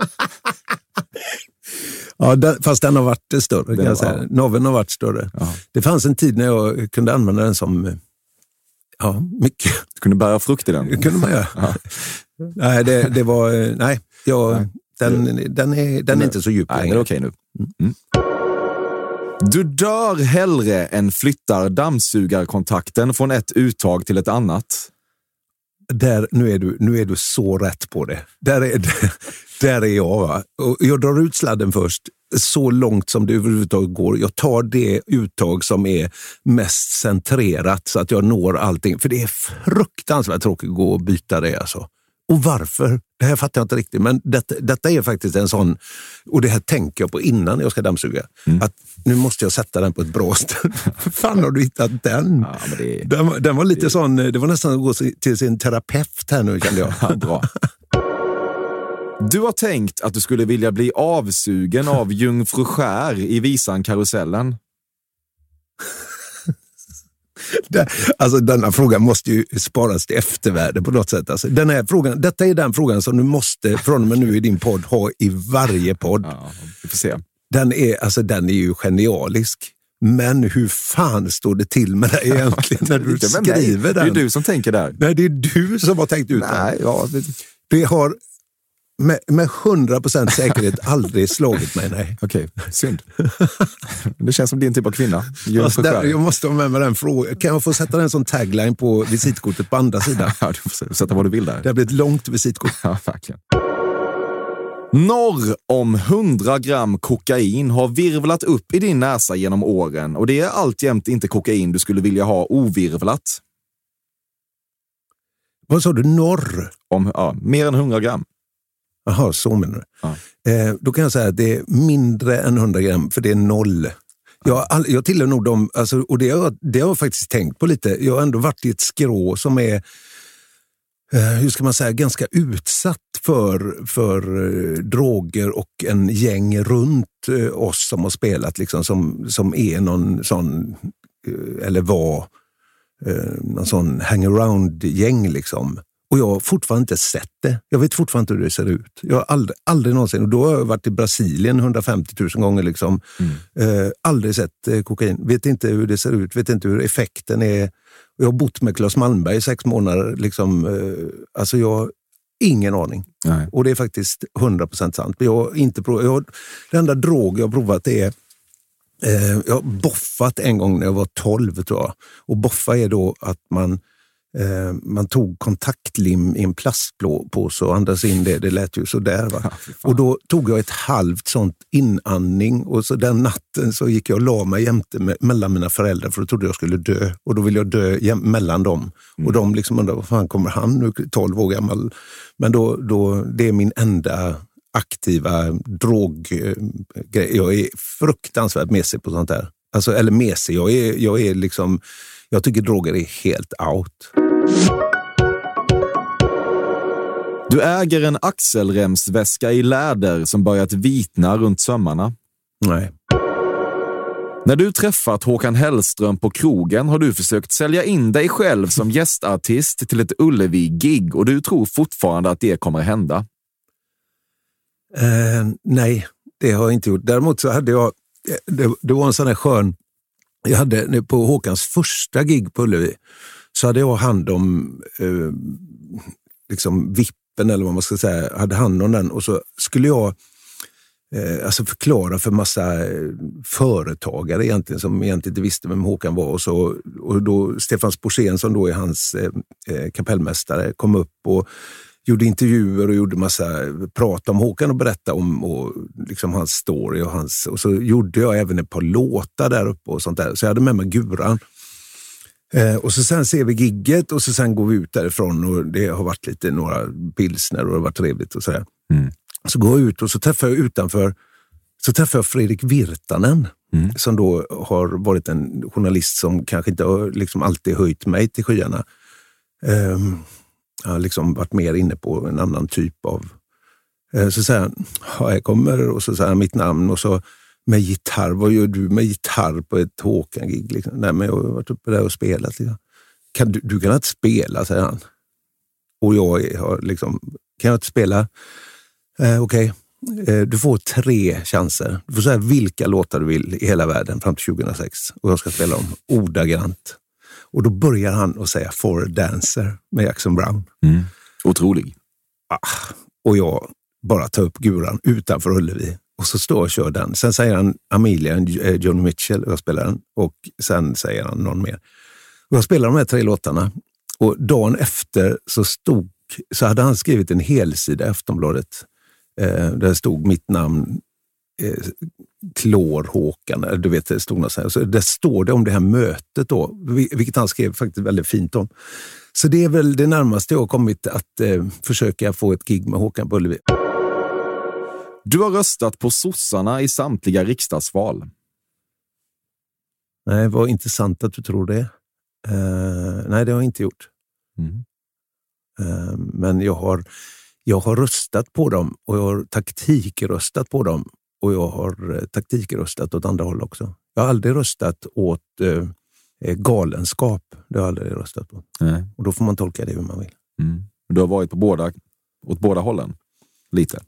Ja, den, fast den har varit större kan den, jag säga. Ja. Naveln har varit större. Ja. Det fanns en tid när jag kunde använda den som, ja, mycket. Du kunde bära frukt i den. Det kunde man göra. Ja. Nej, det, det var, nej, jag, nej. Den, den är, den är inte så djup nej, längre. Det är okej nu. Mm. Du dör hellre än flyttar dammsugarkontakten från ett uttag till ett annat. Där, nu, är du, nu är du så rätt på det. Där är, där är jag. Va? Och jag drar ut sladden först så långt som det överhuvudtaget går. Jag tar det uttag som är mest centrerat så att jag når allting. För det är fruktansvärt tråkigt att gå och byta det. Alltså. Och varför? Det här fattar jag inte riktigt. Men detta, detta är faktiskt en sån, och det här tänker jag på innan jag ska dammsuga. Mm. Att nu måste jag sätta den på ett bra ställe. Fan har du hittat den? Ja, men det, den, den var lite det, sån, det var nästan att gå till sin terapeut här nu kände jag. Ja, bra. Du har tänkt att du skulle vilja bli avsugen av Jungfru Skär i visan Karusellen. Alltså denna frågan måste ju sparas till eftervärde på något sätt. Alltså, den här frågan, detta är den frågan som du måste från och med nu i din podd ha i varje podd. Ja, vi får se. Den är, alltså, den är ju genialisk. Men hur fan står det till med det egentligen när du skriver den? Det är du som tänker där. Nej, det är du som har tänkt ut Nej, den. ja, det... det har med, med hundra procent säkerhet aldrig slagit mig, nej. Okej, okay, synd. Det känns som din typ av kvinna. Alltså där, jag måste ha med mig den frågan. Kan jag få sätta den som tagline på visitkortet på andra sidan? Ja, du får sätta vad du vill där. Det har blivit ett långt visitkort. Ja, verkligen. Norr om hundra gram kokain har virvlat upp i din näsa genom åren och det är alltjämt inte kokain du skulle vilja ha ovirvlat. Vad sa du? Norr? Om, ja, mer än hundra gram. Jaha, så menar du. Ja. Eh, då kan jag säga att det är mindre än hundra gram för det är noll. Jag, all, jag tillhör nog dem, alltså, och det har, det har jag faktiskt tänkt på lite. Jag har ändå varit i ett skrå som är eh, hur ska man säga, ganska utsatt för, för eh, droger och en gäng runt eh, oss som har spelat liksom, som, som är någon sån, eh, eller var eh, någon sån hangaround-gäng liksom. Och jag har fortfarande inte sett det. Jag vet fortfarande inte hur det ser ut. Jag har aldrig, aldrig någonsin, och då har jag varit i Brasilien hundrafemtio tusen gånger liksom. Mm. Eh, aldrig sett eh, kokain. Vet inte hur det ser ut, vet inte hur effekten är. Jag har bott med Claes Malmberg i sex månader. Liksom, eh, alltså jag har ingen aning. Nej. Och det är faktiskt hundra procent sant. Jag har inte prov- jag har, det enda drog jag har provat är eh, jag har boffat en gång när jag var tolv tror jag. Och boffa är då att man Eh, man tog kontaktlim i en plastpåse och andades in det, det lät ju så där va. Ja, och då tog jag ett halvt sånt inandning och så den natten så gick jag och la mig jämte med, mellan mina föräldrar för då trodde jag skulle dö och då ville jag dö jäm, mellan dem mm. och de liksom undrade, vad fan kommer han nu tolv år gammal, men då, då det är min enda aktiva droggrej. Jag är fruktansvärt mesig på sånt där. Alltså, eller mesig, jag är, jag är liksom jag tycker droger är helt out. Du äger en axelremsväska i läder som börjat vitna runt sömmarna. Nej. När du träffat Håkan Hellström på krogen har du försökt sälja in dig själv som gästartist till ett Ullevi-gig och du tror fortfarande att det kommer hända. Eh, nej, det har jag inte gjort. Däremot så hade jag, det, det var en sån här skön, jag hade på Håkans första gig på Ullevi, så hade jag hand om eh, liksom vippen eller vad man ska säga, hade hand om den och så skulle jag eh, alltså förklara för massa eh, företagare egentligen som egentligen inte visste vem Håkan var och så, och då Stefan Sporsén som då är hans eh, kapellmästare kom upp och gjorde intervjuer och gjorde massa prat om Håkan och berätta om och liksom hans story och hans, och så gjorde jag även ett par låtar där uppe och sånt där, så jag hade med mig guran. Eh, och så sen ser vi gigget och så sen går vi ut därifrån och det har varit lite några pilsner och det har varit trevligt och sådär. Mm. Så går jag ut och så träffar jag utanför, så träffar jag Fredrik Virtanen mm. som då har varit en journalist som kanske inte har liksom alltid höjt mig till skyarna. Eh, jag har liksom varit mer inne på en annan typ av, eh, så säger han, ja, jag kommer och så säger han mitt namn och så med gitarr, vad gör du med gitarr på ett Håkan-gig? Liksom? Nej, men jag har varit uppe där och spelat. Liksom. Kan du, du kan inte spela, säger han. Och jag har liksom, kan jag inte spela? Eh, Okej, okay. eh, du får tre chanser. Du får säga vilka låtar du vill i hela världen fram till tjugohundrasex. Och jag ska spela dem ordagrant. Och då börjar han att säga For a Dancer med Jackson Brown. Mm. Otrolig. Ah, och jag bara tar upp guran utanför Ullevi. Och så står och kör den. Sen säger han Amelia, Johnny Mitchell, och jag spelar den. Och sen säger han någon mer. Och jag spelar de här tre låtarna. Och dagen efter så stod, så hade han skrivit en helsida i Aftonbladet. Eh, där stod mitt namn, eh, Klår Håkan. Du vet, det stod något så här. Så där står det om det här mötet då. Vilket han skrev faktiskt väldigt fint om. Så det är väl det närmaste jag har kommit att eh, försöka få ett gig med Håkan på Ullevi. Du har röstat på sossarna i samtliga riksdagsval. Nej, vad intressant att du tror det. Uh, nej, det har jag inte gjort. Mm. Uh, men jag har, jag har röstat på dem och jag har taktikröstat på dem och jag har uh, taktikröstat åt andra håll också. Jag har aldrig röstat åt uh, galenskap. Det har jag aldrig röstat på. Nej. Och då får man tolka det hur man vill. Mm. Du har varit på båda, åt båda hållen? Lite?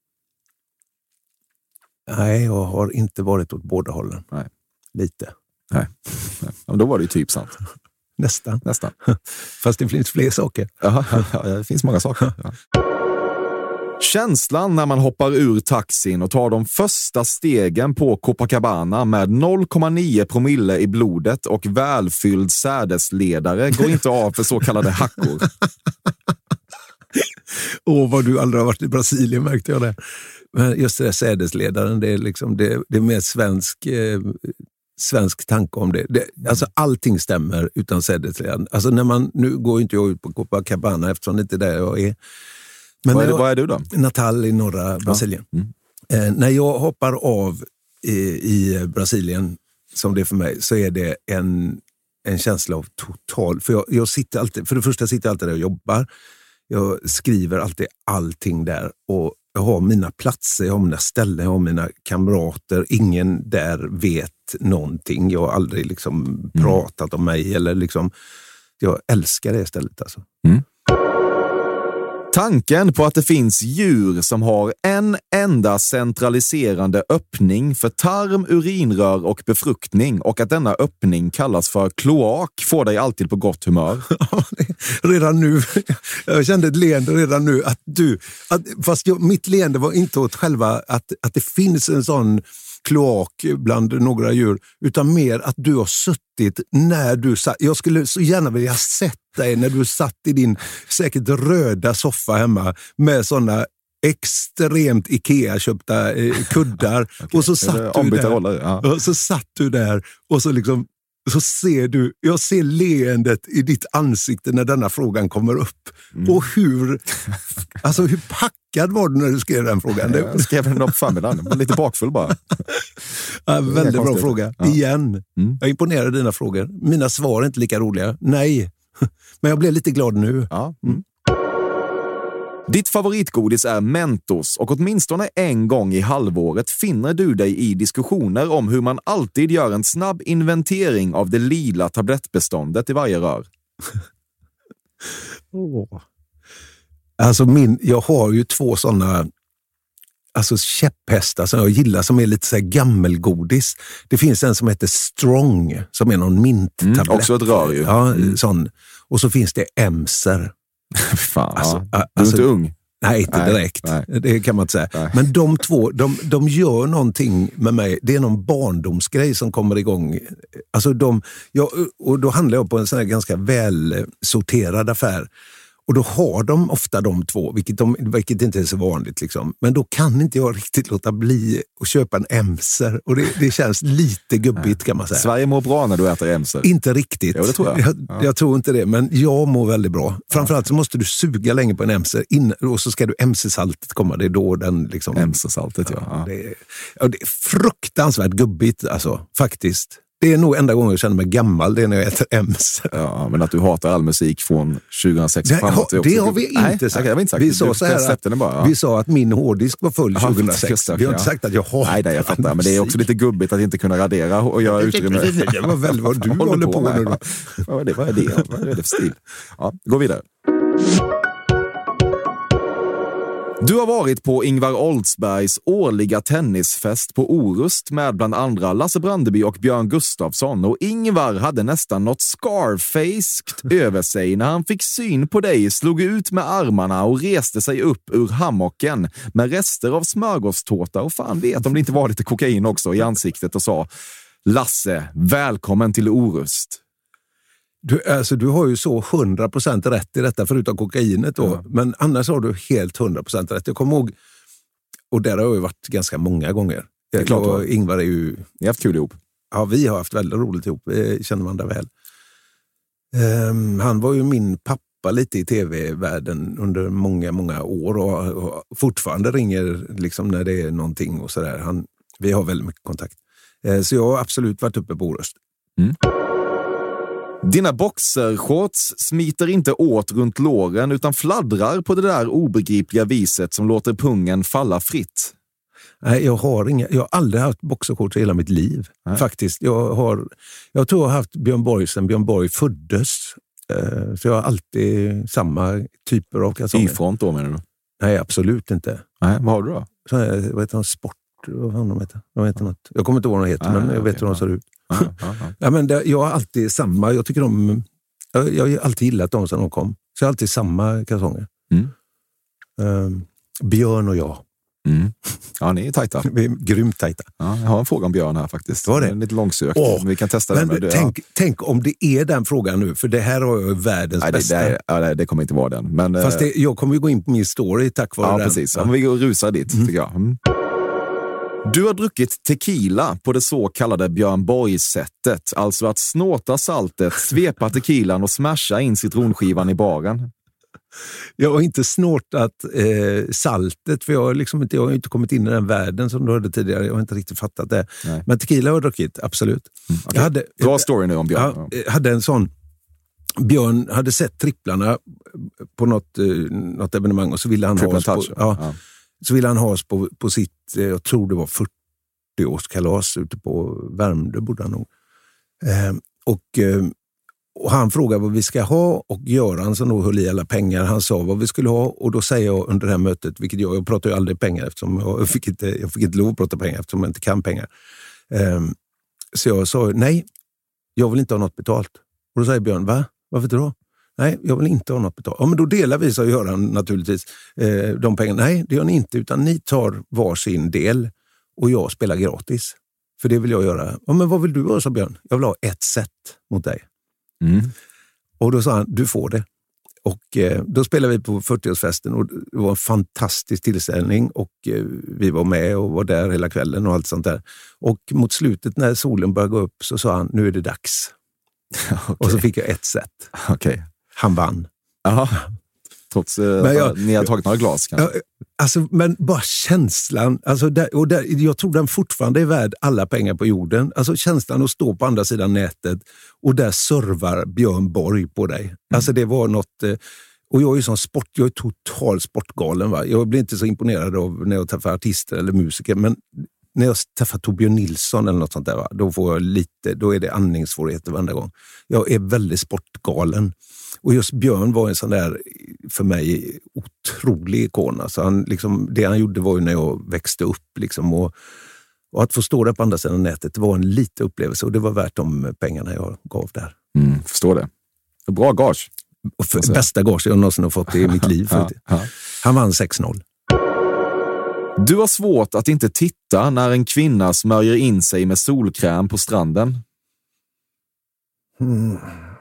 Nej, jag har inte varit åt båda hållen. Nej. Lite. Nej. Nej. Ja, då var det ju typ sant. Nästan. Nästan. Fast det finns fler saker. Ja, ja, det finns många saker. Ja. Känslan när man hoppar ur taxin och tar de första stegen på Copacabana med noll komma nio promille i blodet och välfylld sädesledare går inte av för så kallade hackor. Åh, vad du aldrig har varit i Brasilien, märkte jag det. Men just det där sädesledaren, det är liksom det, det är mer svensk eh, svensk tanke om det. det. Alltså allting stämmer utan sädesledaren. Alltså när man, nu går inte jag ut på Copacabana eftersom det inte är där jag är. Men vad är, det, jag, vad är du då? Natal i norra Brasilien. Ja. Mm. Eh, när jag hoppar av i, i Brasilien, som det är för mig, så är det en, en känsla av total... För jag, jag sitter alltid, för det första sitter jag alltid där och jobbar. Jag skriver alltid allting där och jag har mina platser, jag har mina ställen, jag har mina kamrater. Ingen där vet någonting. Jag har aldrig liksom mm. pratat om mig eller liksom... Jag älskar det stället alltså. Mm. Tanken på att det finns djur som har en enda centraliserande öppning för tarm, urinrör och befruktning och att denna öppning kallas för kloak får dig alltid på gott humör. Redan nu, jag kände ett leende redan nu att du, att, fast jag, mitt leende var inte åt själva att, att det finns en sån kloak bland några djur, utan mer att du har suttit när du satt. Jag skulle så gärna vilja sett dig när du satt i din säkert röda soffa hemma med sådana extremt Ikea-köpta eh, kuddar. Okay. Och så satt du där. Roller, ja. Och så satt du där och så liksom så ser du, jag ser leendet i ditt ansikte när denna frågan kommer upp. Mm. Och hur, alltså hur packad var du när du skrev den frågan? Ja, jag skrev den upp förmiddagen, lite bakfull bara. Ja, väldigt bra fråga. Ja. Igen. Mm. Jag imponerar dina frågor. Mina svar är inte lika roliga. Nej, men jag blev lite glad nu. Ja. Mm. Ditt favoritgodis är Mentos och åtminstone en gång i halvåret finner du dig i diskussioner om hur man alltid gör en snabb inventering av det lila tablettbeståndet i varje rör. Oh. Alltså min, jag har ju två sådana alltså käpphästar som jag gillar som är lite så här gammelgodis. Det finns en som heter Strong som är någon minttablett. Mm, också ett rör ju. Ja, mm. sån. Och så finns det Emser. Fan, alltså, ja. Du är alltså, inte ung. Nej, inte nej, direkt. Nej. Det kan man inte säga. Nej. Men de två, de, de gör någonting med mig. Det är någon barndomsgrej som kommer igång. Alltså de, jag, och då handlar jag på en sån här ganska väl sorterad affär. Och då har de ofta de två, vilket, de, vilket inte är så vanligt. Liksom. Men då kan inte jag riktigt låta bli att köpa en Emser. Och det, det känns lite gubbigt kan man säga. Sverige mår bra när du äter Emser. Inte riktigt. Jo, det tror jag. Jag, ja. jag tror inte det, men jag mår väldigt bra. Framförallt så måste du suga länge på en Emser in, och så ska du Emser-saltet komma. Det är då den liksom... Emser-saltet, ja. ja. Det, är, ja, det är fruktansvärt gubbigt, alltså. Faktiskt. Det är nog enda gången jag känner mig gammal, det är när jag äter Emser. Ja, men att du hatar all musik från tjugohundrasex Nej, framåt. det, det har vi inte nej, sagt. Det har vi inte sagt. Vi du, sa så här att, den bara, ja. vi sa att min hårddisk var full Aha, tjugohundrasex. det, vi har inte sagt att jag hatar Nej, nej, jag fattar. Men det är också lite gubbigt att inte kunna radera och göra utrymme. Det var väl vad du håller, håller på med nu. Vad är det? Vad är det? Vad är det för stil? Ja, gå vidare. Du har varit på Ingvar Oldsbergs årliga tennisfest på Orust med bland andra Lasse Brandeby och Björn Gustafsson, och Ingvar hade nästan något scarfaced över sig när han fick syn på dig, slog ut med armarna och reste sig upp ur hammocken med rester av smörgåstårta och fan vet om det inte var lite kokain också i ansiktet och sa: Lasse, välkommen till Orust. Du, alltså, du har ju så hundra procent rätt i detta förutom kokainet då. Ja. Men annars har du helt hundra procent rätt. Jag kommer ihåg, och där har jag ju varit ganska många gånger. Det är klart, och Ingvar är ju... Ni har haft kul ihop. Ja, vi har haft väldigt roligt ihop. Det känner man där väl. Um, han var ju min pappa lite i tv-världen under många, många år. Och, och fortfarande ringer liksom när det är någonting och sådär. Han, vi har väldigt mycket kontakt. Uh, så jag har absolut varit uppe på Orust. Mm. Dina boxershorts smiter inte åt runt låren utan fladdrar på det där obegripliga viset som låter pungen falla fritt. Nej, jag har inga, jag har aldrig haft boxershorts i hela mitt liv. Nej. Faktiskt. Jag har, jag tror jag har haft Björn Borg sedan Björn Borg föddes. Uh, så jag har alltid samma typer av kalsonger. Y-front då menar du? Nej, absolut inte. Nej, vad har du då? Så här, vad heter de? Sport? Vad fan de heter? De heter något. Jag kommer inte ihåg vad de heter, ah, men jag okay, vet hur de ser ut. Ah, ah, ah. Ja, men det, jag har alltid samma. Jag tycker de, jag, jag har alltid gillat dem sedan de kom. Så jag har alltid samma kalsonger. Mm. Uh, Björn och jag. Mm. Ja, ni är tajta. Vi är grymt tajta. Ja, jag har en fråga om Björn här faktiskt. Var det? Den är lite långsökt. Oh, vi kan testa men den. Med tänk, det, ja. tänk om det är den frågan nu, för det här har jag världens Nej, det, bästa. Det, är, ja, det kommer inte vara den. Men, Fast det, jag kommer ju gå in på min story tack vare ja, den. Precis. Ja, men vi går och rusar dit, mm. tycker jag. Mm. Du har druckit tequila på det så kallade Björn Borg-sättet. Alltså att snåta saltet, svepa tequilan och smasha in citronskivan i baren. Jag har inte snortat eh, saltet, för jag har, liksom inte, jag har inte kommit in i den världen som du hörde tidigare. Jag har inte riktigt fattat det. Nej. Men tequila har jag druckit, absolut. Mm, okay. Jag hade, Bra story nu om Björn. Jag hade en sån... Björn hade sett tripplarna på något, eh, något evenemang och så ville han ha oss på, ja, ja. Så ville han ha oss på, på sitt, eh, jag tror det var fyrtioårskalas ute på Värmdö bodde han nog. Eh, och... Eh, Och han frågade vad vi ska ha och Göran som då höll i alla pengar, han sa vad vi skulle ha och då säger jag under det här mötet, vilket jag, jag pratar ju aldrig pengar eftersom jag fick inte, jag fick inte lov att prata pengar eftersom jag inte kan pengar. Um, så jag sa nej, jag vill inte ha något betalt. Och då säger Björn, va? Varför inte då? Nej, jag vill inte ha något betalt. Ja, men då delar vi, sa Göran naturligtvis, eh, de pengarna. Nej, det gör ni inte, utan ni tar varsin del och jag spelar gratis. För det vill jag göra. Ja, men vad vill du ha, sa Björn? Jag vill ha ett set mot dig. Mm. Och då sa han, du får det. Och eh, då spelade vi på fyrtioårsfesten och det var en fantastisk tillställning och eh, vi var med och var där hela kvällen och allt sånt där. Och mot slutet när solen började gå upp så sa han, nu är det dags. Okay. Och så fick jag ett set. Okay. Han vann. Aha. Trots eh, jag, ni har tagit några glas kanske. Ja, alltså, men bara känslan, alltså där, och där, jag tror den fortfarande är värd alla pengar på jorden. Alltså känslan att stå på andra sidan nätet och där servar Björn Borg på dig. Mm. Alltså det var något, och jag är ju som sport, jag är total sportgalen va. Jag blir inte så imponerad av när jag träffar artister eller musiker, men när jag träffar Torbjörn Nilsson eller något sånt där, va? Då får jag lite, då är det andningssvårigheter varenda gång. Jag är väldigt sportgalen. Och just Björn var en sån där, för mig, otrolig ikon. Alltså han, liksom, det han gjorde var ju när jag växte upp. Liksom, och, och att få stå där på andra sidan nätet, det var en liten upplevelse. Och det var värt de pengarna jag gav där. Mm, förstår det. Bra gage. Och för, bästa gage jag någonsin har fått i mitt liv. ja, ja. Han vann sex noll. Du har svårt att inte titta när en kvinna smörjer in sig med solkräm på stranden. Mm.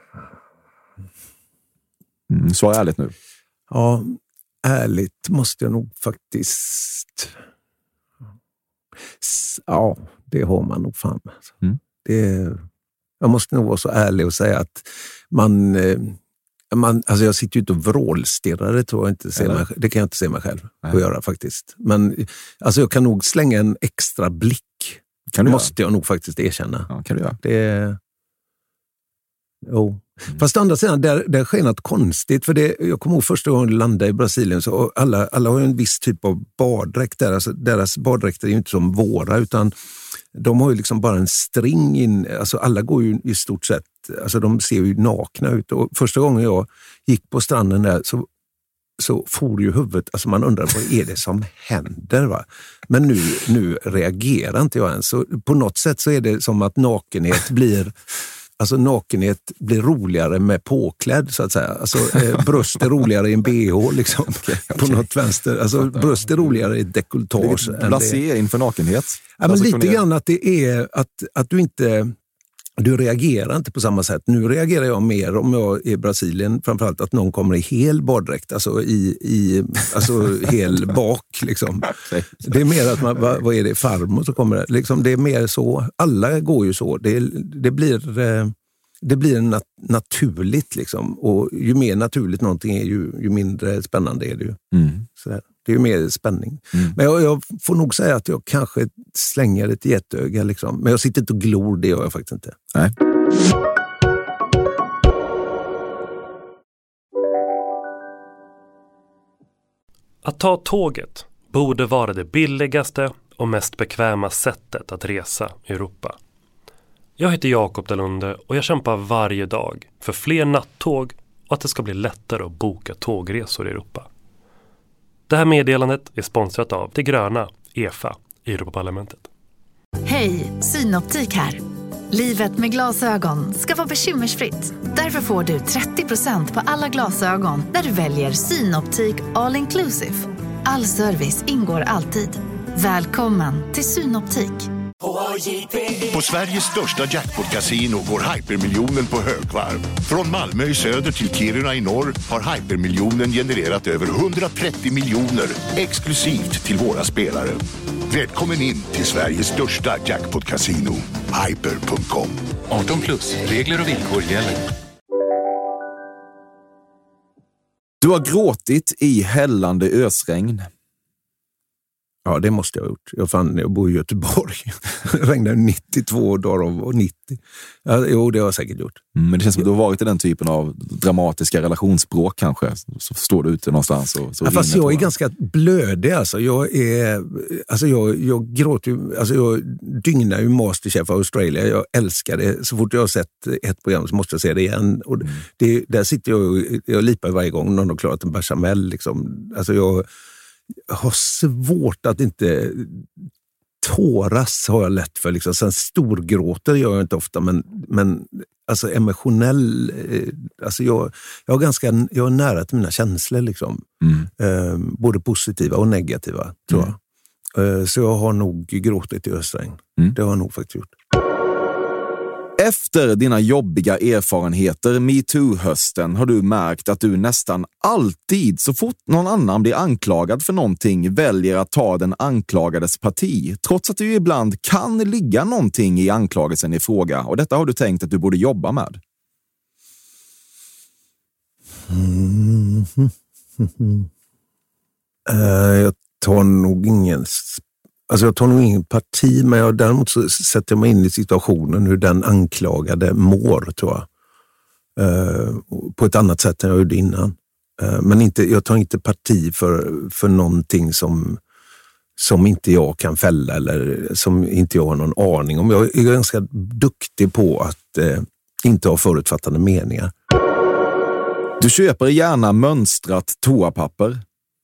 Mm, så ärligt nu. Ja, ärligt måste jag nog faktiskt... Ja, det har man nog fan med. Mm. Det, jag måste nog vara så ärlig och säga att man... man alltså jag sitter ju inte och vrålstirrar, det tror jag inte se mig, det kan jag inte se mig själv att göra faktiskt. Men alltså jag kan nog slänga en extra blick. Kan du måste göra? Jag nog faktiskt erkänna. Ja, kan du göra? Det... Jo. Mm. Fast andra sidan, där, där sker något konstigt. För det, jag kommer ihåg första gången jag landade i Brasilien, så alla, alla har ju en viss typ av baddräkt där. Alltså, deras baddräkter är ju inte som våra, utan de har ju liksom bara en string in. Alltså alla går ju i stort sett, alltså de ser ju nakna ut. Och första gången jag gick på stranden där så, så for ju huvudet, alltså man undrar vad är det som händer, va? Men nu, nu reagerar inte jag ens. Så på något sätt så är det som att nakenhet blir... Alltså nakenhet blir roligare med påklädd, så att säga. Alltså eh, bröst är roligare i en B H liksom. Okay, okay. På något vänster. Alltså bröst är roligare i dekolletage. Blasé inför nakenhet. Ja, men lite grann att det är att, att du inte... Du reagerar inte på samma sätt. Nu reagerar jag mer om jag är i Brasilien, framförallt att någon kommer i hel baddräkt, alltså i, i alltså hel bak liksom. Det är mer att man, vad, vad är det, farmor så kommer det, liksom, det är mer så, alla går ju så, det, det blir det blir nat- naturligt liksom, och ju mer naturligt någonting är ju, ju mindre spännande är det ju. Mm. Sådär. Det är ju mer spänning. Mm. Men jag, jag får nog säga att jag kanske slänger ett getöga liksom. Men jag sitter inte och glor, det gör jag faktiskt inte. Nej. Att ta tåget borde vara det billigaste och mest bekväma sättet att resa i Europa. Jag heter Jakob Dalunde och jag kämpar varje dag för fler nattåg och att det ska bli lättare att boka tågresor i Europa. Det här meddelandet är sponsrat av det gröna E F A i Europaparlamentet. Hej, Synoptik här. Livet med glasögon ska vara bekymmersfritt. Därför får du trettio procent på alla glasögon när du väljer Synoptik All Inclusive. All service ingår alltid. Välkommen till Synoptik. På Sveriges största jackpot-casino går hypermiljonen på högvarv. Från Malmö i söder till Kiruna i norr har hypermiljonen genererat över hundratrettio miljoner exklusivt till våra spelare. Välkommen in till Sveriges största jackpot-casino, hyper punkt com. arton plus, regler och villkor gäller. Du har gråtit i hällande ösregn. Ja, det måste jag ha gjort. Jag, fann, jag bor i Göteborg. Det regnade nittiotvå dagar av nittio. Ja, jo, det har jag säkert gjort. Mm, men det känns som att du har varit i den typen av dramatiska relationsspråk kanske. Så står du ute någonstans. Och, så ja, fast jag är ganska blödig. Alltså. Jag, är, alltså jag, jag gråter ju, alltså jag dygnar ju Masterchef Australia. Jag älskar det. Så fort jag har sett ett program så måste jag se det igen. Och mm. det, där sitter jag och jag lipar varje gång någon har klarat en bechamel. Liksom. Alltså jag... Jag har svårt att inte tåras, har jag lätt för. Liksom. Sen storgråter gör jag inte ofta, men, men alltså emotionell, alltså jag, jag, har ganska, jag är nära till mina känslor. Liksom. Mm. Eh, både positiva och negativa, tror mm. jag. Eh, så jag har nog gråtit i ösregn. Mm. Det har jag nog faktiskt gjort. Efter dina jobbiga erfarenheter MeToo-hösten har du märkt att du nästan alltid, så fort någon annan blir anklagad för någonting, väljer att ta den anklagades parti. Trots att du ibland kan ligga någonting i anklagelsen i fråga. Och detta har du tänkt att du borde jobba med. Mm. uh, jag tar nog ingen... Alltså jag tar nog ingen parti, men jag, däremot så sätter jag mig in i situationen hur den anklagade mår, tror jag. Uh, på ett annat sätt än jag gjorde innan. Uh, men inte, jag tar inte parti för, för någonting som, som inte jag kan fälla eller som inte jag har någon aning om. Jag är ganska duktig på att eh, inte ha förutfattade meningar. Du köper gärna mönstrat toapapper.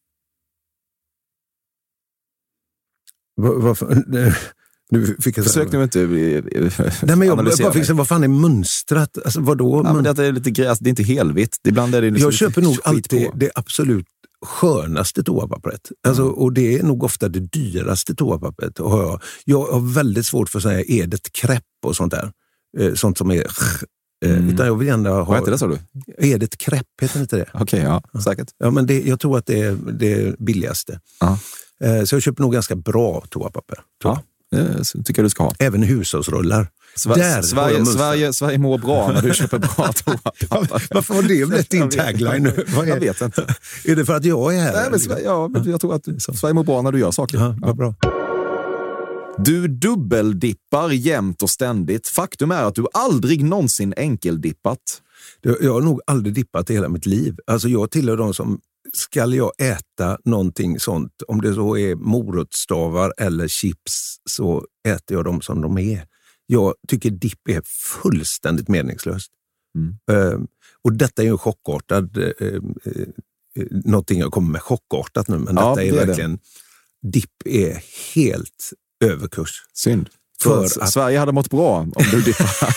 Va, varför? Nu fick jag Försök nu inte Nej, men jag bara fick säga, vad fan är mönstrat? Alltså, vadå? Ja, men det är lite gräs, det är inte helvitt. Ibland är det liksom jag köper nog alltid på. Det absolut skönaste toapappret. Alltså, mm. Och det är nog ofta det dyraste toapappret. Har jag. jag har väldigt svårt för att säga edet krepp och sånt där. Sånt som är... Mm. Utan jag vill gärna ha... Vad heter det, sa du? Edet krepp, heter inte det? Okej, okay, ja, ja, säkert. Ja, men det, jag tror att det är det billigaste. Ja. Så jag köper nog ganska bra toapapper. Ja, det tycker jag du ska ha. Även hushållsrullar. Sver- Där Sverige, Sverige, Sverige mår bra när du köper bra toapapper. Varför har det blivit din tagline nu? Vad är? Jag vet inte. Är det för att jag är här? Nej, men Sverige, ja, men jag tror att Sverige mår bra när du gör saker. Ja, vad bra. Du dubbeldippar jämt och ständigt. Faktum är att du aldrig någonsin enkeldippat. Jag har nog aldrig dippat i hela mitt liv. Alltså jag tillhör de som, ska jag äta någonting sånt, om det så är morotstavar eller chips, så äter jag dem som de är. Jag tycker dipp är fullständigt meningslöst. Mm. Uh, och detta är ju chockartad, uh, uh, någonting jag kommer med chockartat nu, men ja, detta är, det är verkligen, det. Dipp är helt överkurs. Synd. För, För att... Sverige hade mått bra om du dippar.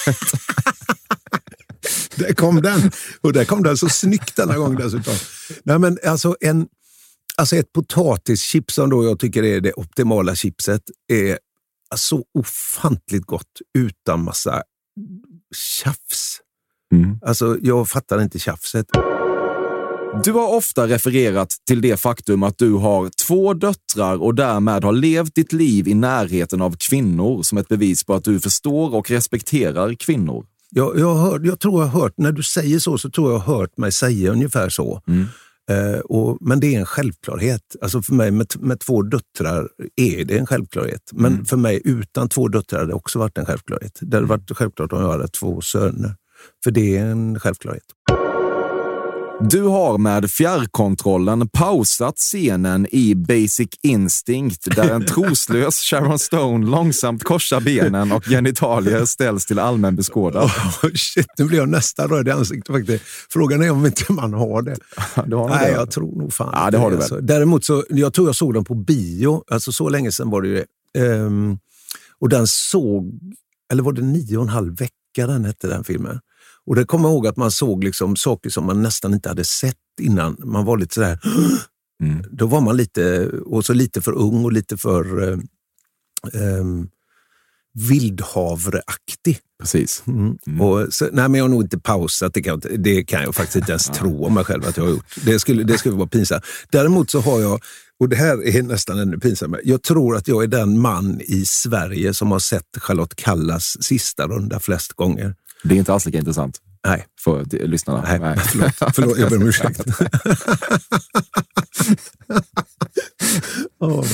Där kom den. Och där kom den så snyggt denna gång dessutom. Nej, men alltså, en, alltså ett potatischips som då jag tycker är det optimala chipset är så ofantligt gott utan massa tjafs. Mm. Alltså jag fattar inte tjafset. Du har ofta refererat till det faktum att du har två döttrar och därmed har levt ditt liv i närheten av kvinnor som ett bevis på att du förstår och respekterar kvinnor. Jag, jag, hör, jag tror jag har hört, när du säger så så tror jag har hört mig säga ungefär så. Mm. Eh, och, men det är en självklarhet. Alltså för mig med, med två döttrar är det en självklarhet. Men mm. för mig utan två döttrar hade det också varit en självklarhet. Det hade varit självklart om jag hade två söner. För det är en självklarhet. Du har med fjärrkontrollen pausat scenen i Basic Instinct där en troslös Sharon Stone långsamt korsar benen och genitalier ställs till allmän beskådan. Oh, shit, nu blir jag nästan röd i ansiktet faktiskt. Frågan är om inte man har det. Du har Nej, det. jag tror nog fan. Ja, det har du väl. Alltså. Däremot så, jag tror jag såg den på bio. Alltså så länge sedan var det ju det. Um, och den såg, eller var det nio och en halv vecka den hette den filmen. Och det kommer jag ihåg att man såg liksom saker som man nästan inte hade sett innan. Man var lite sådär... Mm. Då var man lite, och så lite för ung och lite för eh, eh, vildhavreaktig. Precis. Mm. Mm. Och så, nej, men jag har nog inte pausat. Det kan, det kan jag faktiskt inte ens tro om mig själv att jag har gjort. Det skulle, det skulle vara pinsamt. Däremot så har jag, och det här är nästan ännu pinsamt, jag tror att jag är den man i Sverige som har sett Charlotte Kallas sista runda flest gånger. Det är inte alls lika intressant. Nej. För de, lyssnarna. Nej, Nej. Förlåt, förlåt, jag ber om ursäkt. oh,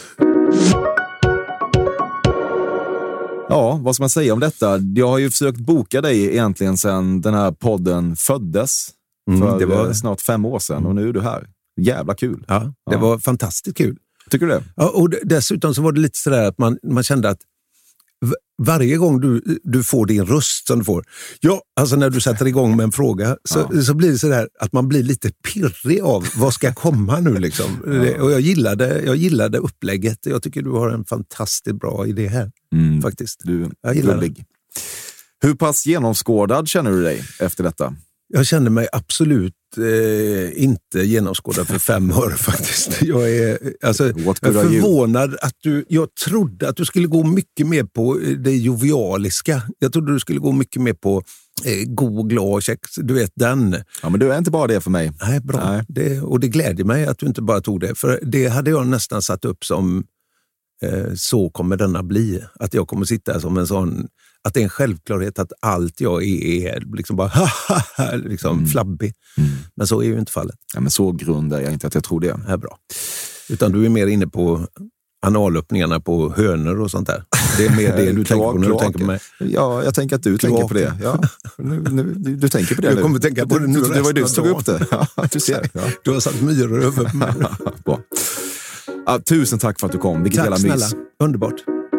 ja, vad ska man säga om detta? Jag har ju försökt boka dig egentligen sedan den här podden föddes. Mm, för det var snart fem år sedan och nu är du här. Jävla kul. Ja, det ja. var fantastiskt kul. Tycker du det? Ja, och dessutom så var det lite sådär att man, man kände att varje gång du, du får din röst som du får, ja, alltså när du sätter igång med en fråga så, ja. så blir det sådär att man blir lite pirrig av vad ska komma nu liksom. Ja. Och jag gillade, jag gillade upplägget. Jag tycker du har en fantastiskt bra idé här, mm. faktiskt. Du är gullig. Hur pass genomskådad känner du dig efter detta? Jag känner mig absolut eh, inte genomskådad för fem år faktiskt. Jag är, alltså, jag är förvånad att du, jag trodde att du skulle gå mycket mer på det jovialiska. Jag trodde du skulle gå mycket mer på eh, god, glad, check, du vet den. Ja, men du är inte bara det för mig. Nej, bra. Nej. Det, och det glädjer mig att du inte bara tog det. För det hade jag nästan satt upp som eh, så kommer denna bli. Att jag kommer sitta som en sån, att det är en självklarhet att allt jag är är liksom bara liksom mm. flabbig. Mm. Men så är ju inte fallet. Ja, men så grund är jag inte att jag tror det. Det är bra. Utan du är mer inne på analöppningarna på hönor och sånt där. Det är mer det du tänker på när du tänker på mig. Ja, jag tänker att du Kloak. tänker på det. Ja, nu, nu, du, du tänker på det jag nu. Jag kommer tänka på det nu. Det var ju du som tog upp det. Ja, du ser. Ja. Du har satt myror över mig. Bra. Ja, tusen tack för att du kom. Vilket Tack jävla snälla, mys. underbart.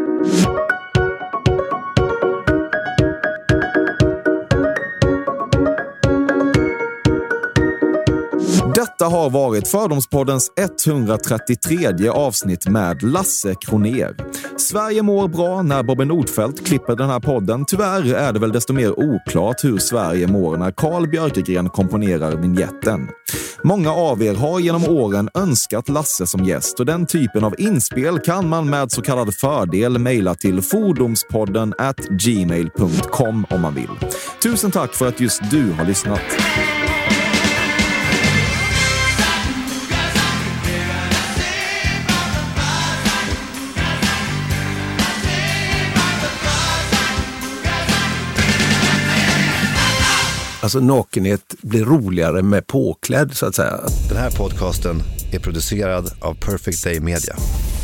Detta har varit Fördomspoddens etthundratrettiotredje avsnitt med Lasse Kronér. Sverige mår bra när Bobby Nordfeldt klipper den här podden. Tyvärr är det väl desto mer oklart hur Sverige mår när Carl Björkegren komponerar vignetten. Många av er har genom åren önskat Lasse som gäst och den typen av inspel kan man med så kallad fördel mejla till fordomspodden at gmail punkt com om man vill. Tusen tack för att just du har lyssnat. Alltså nakenhet blir roligare med påklädd så att säga. Den här podcasten är producerad av Perfect Day Media.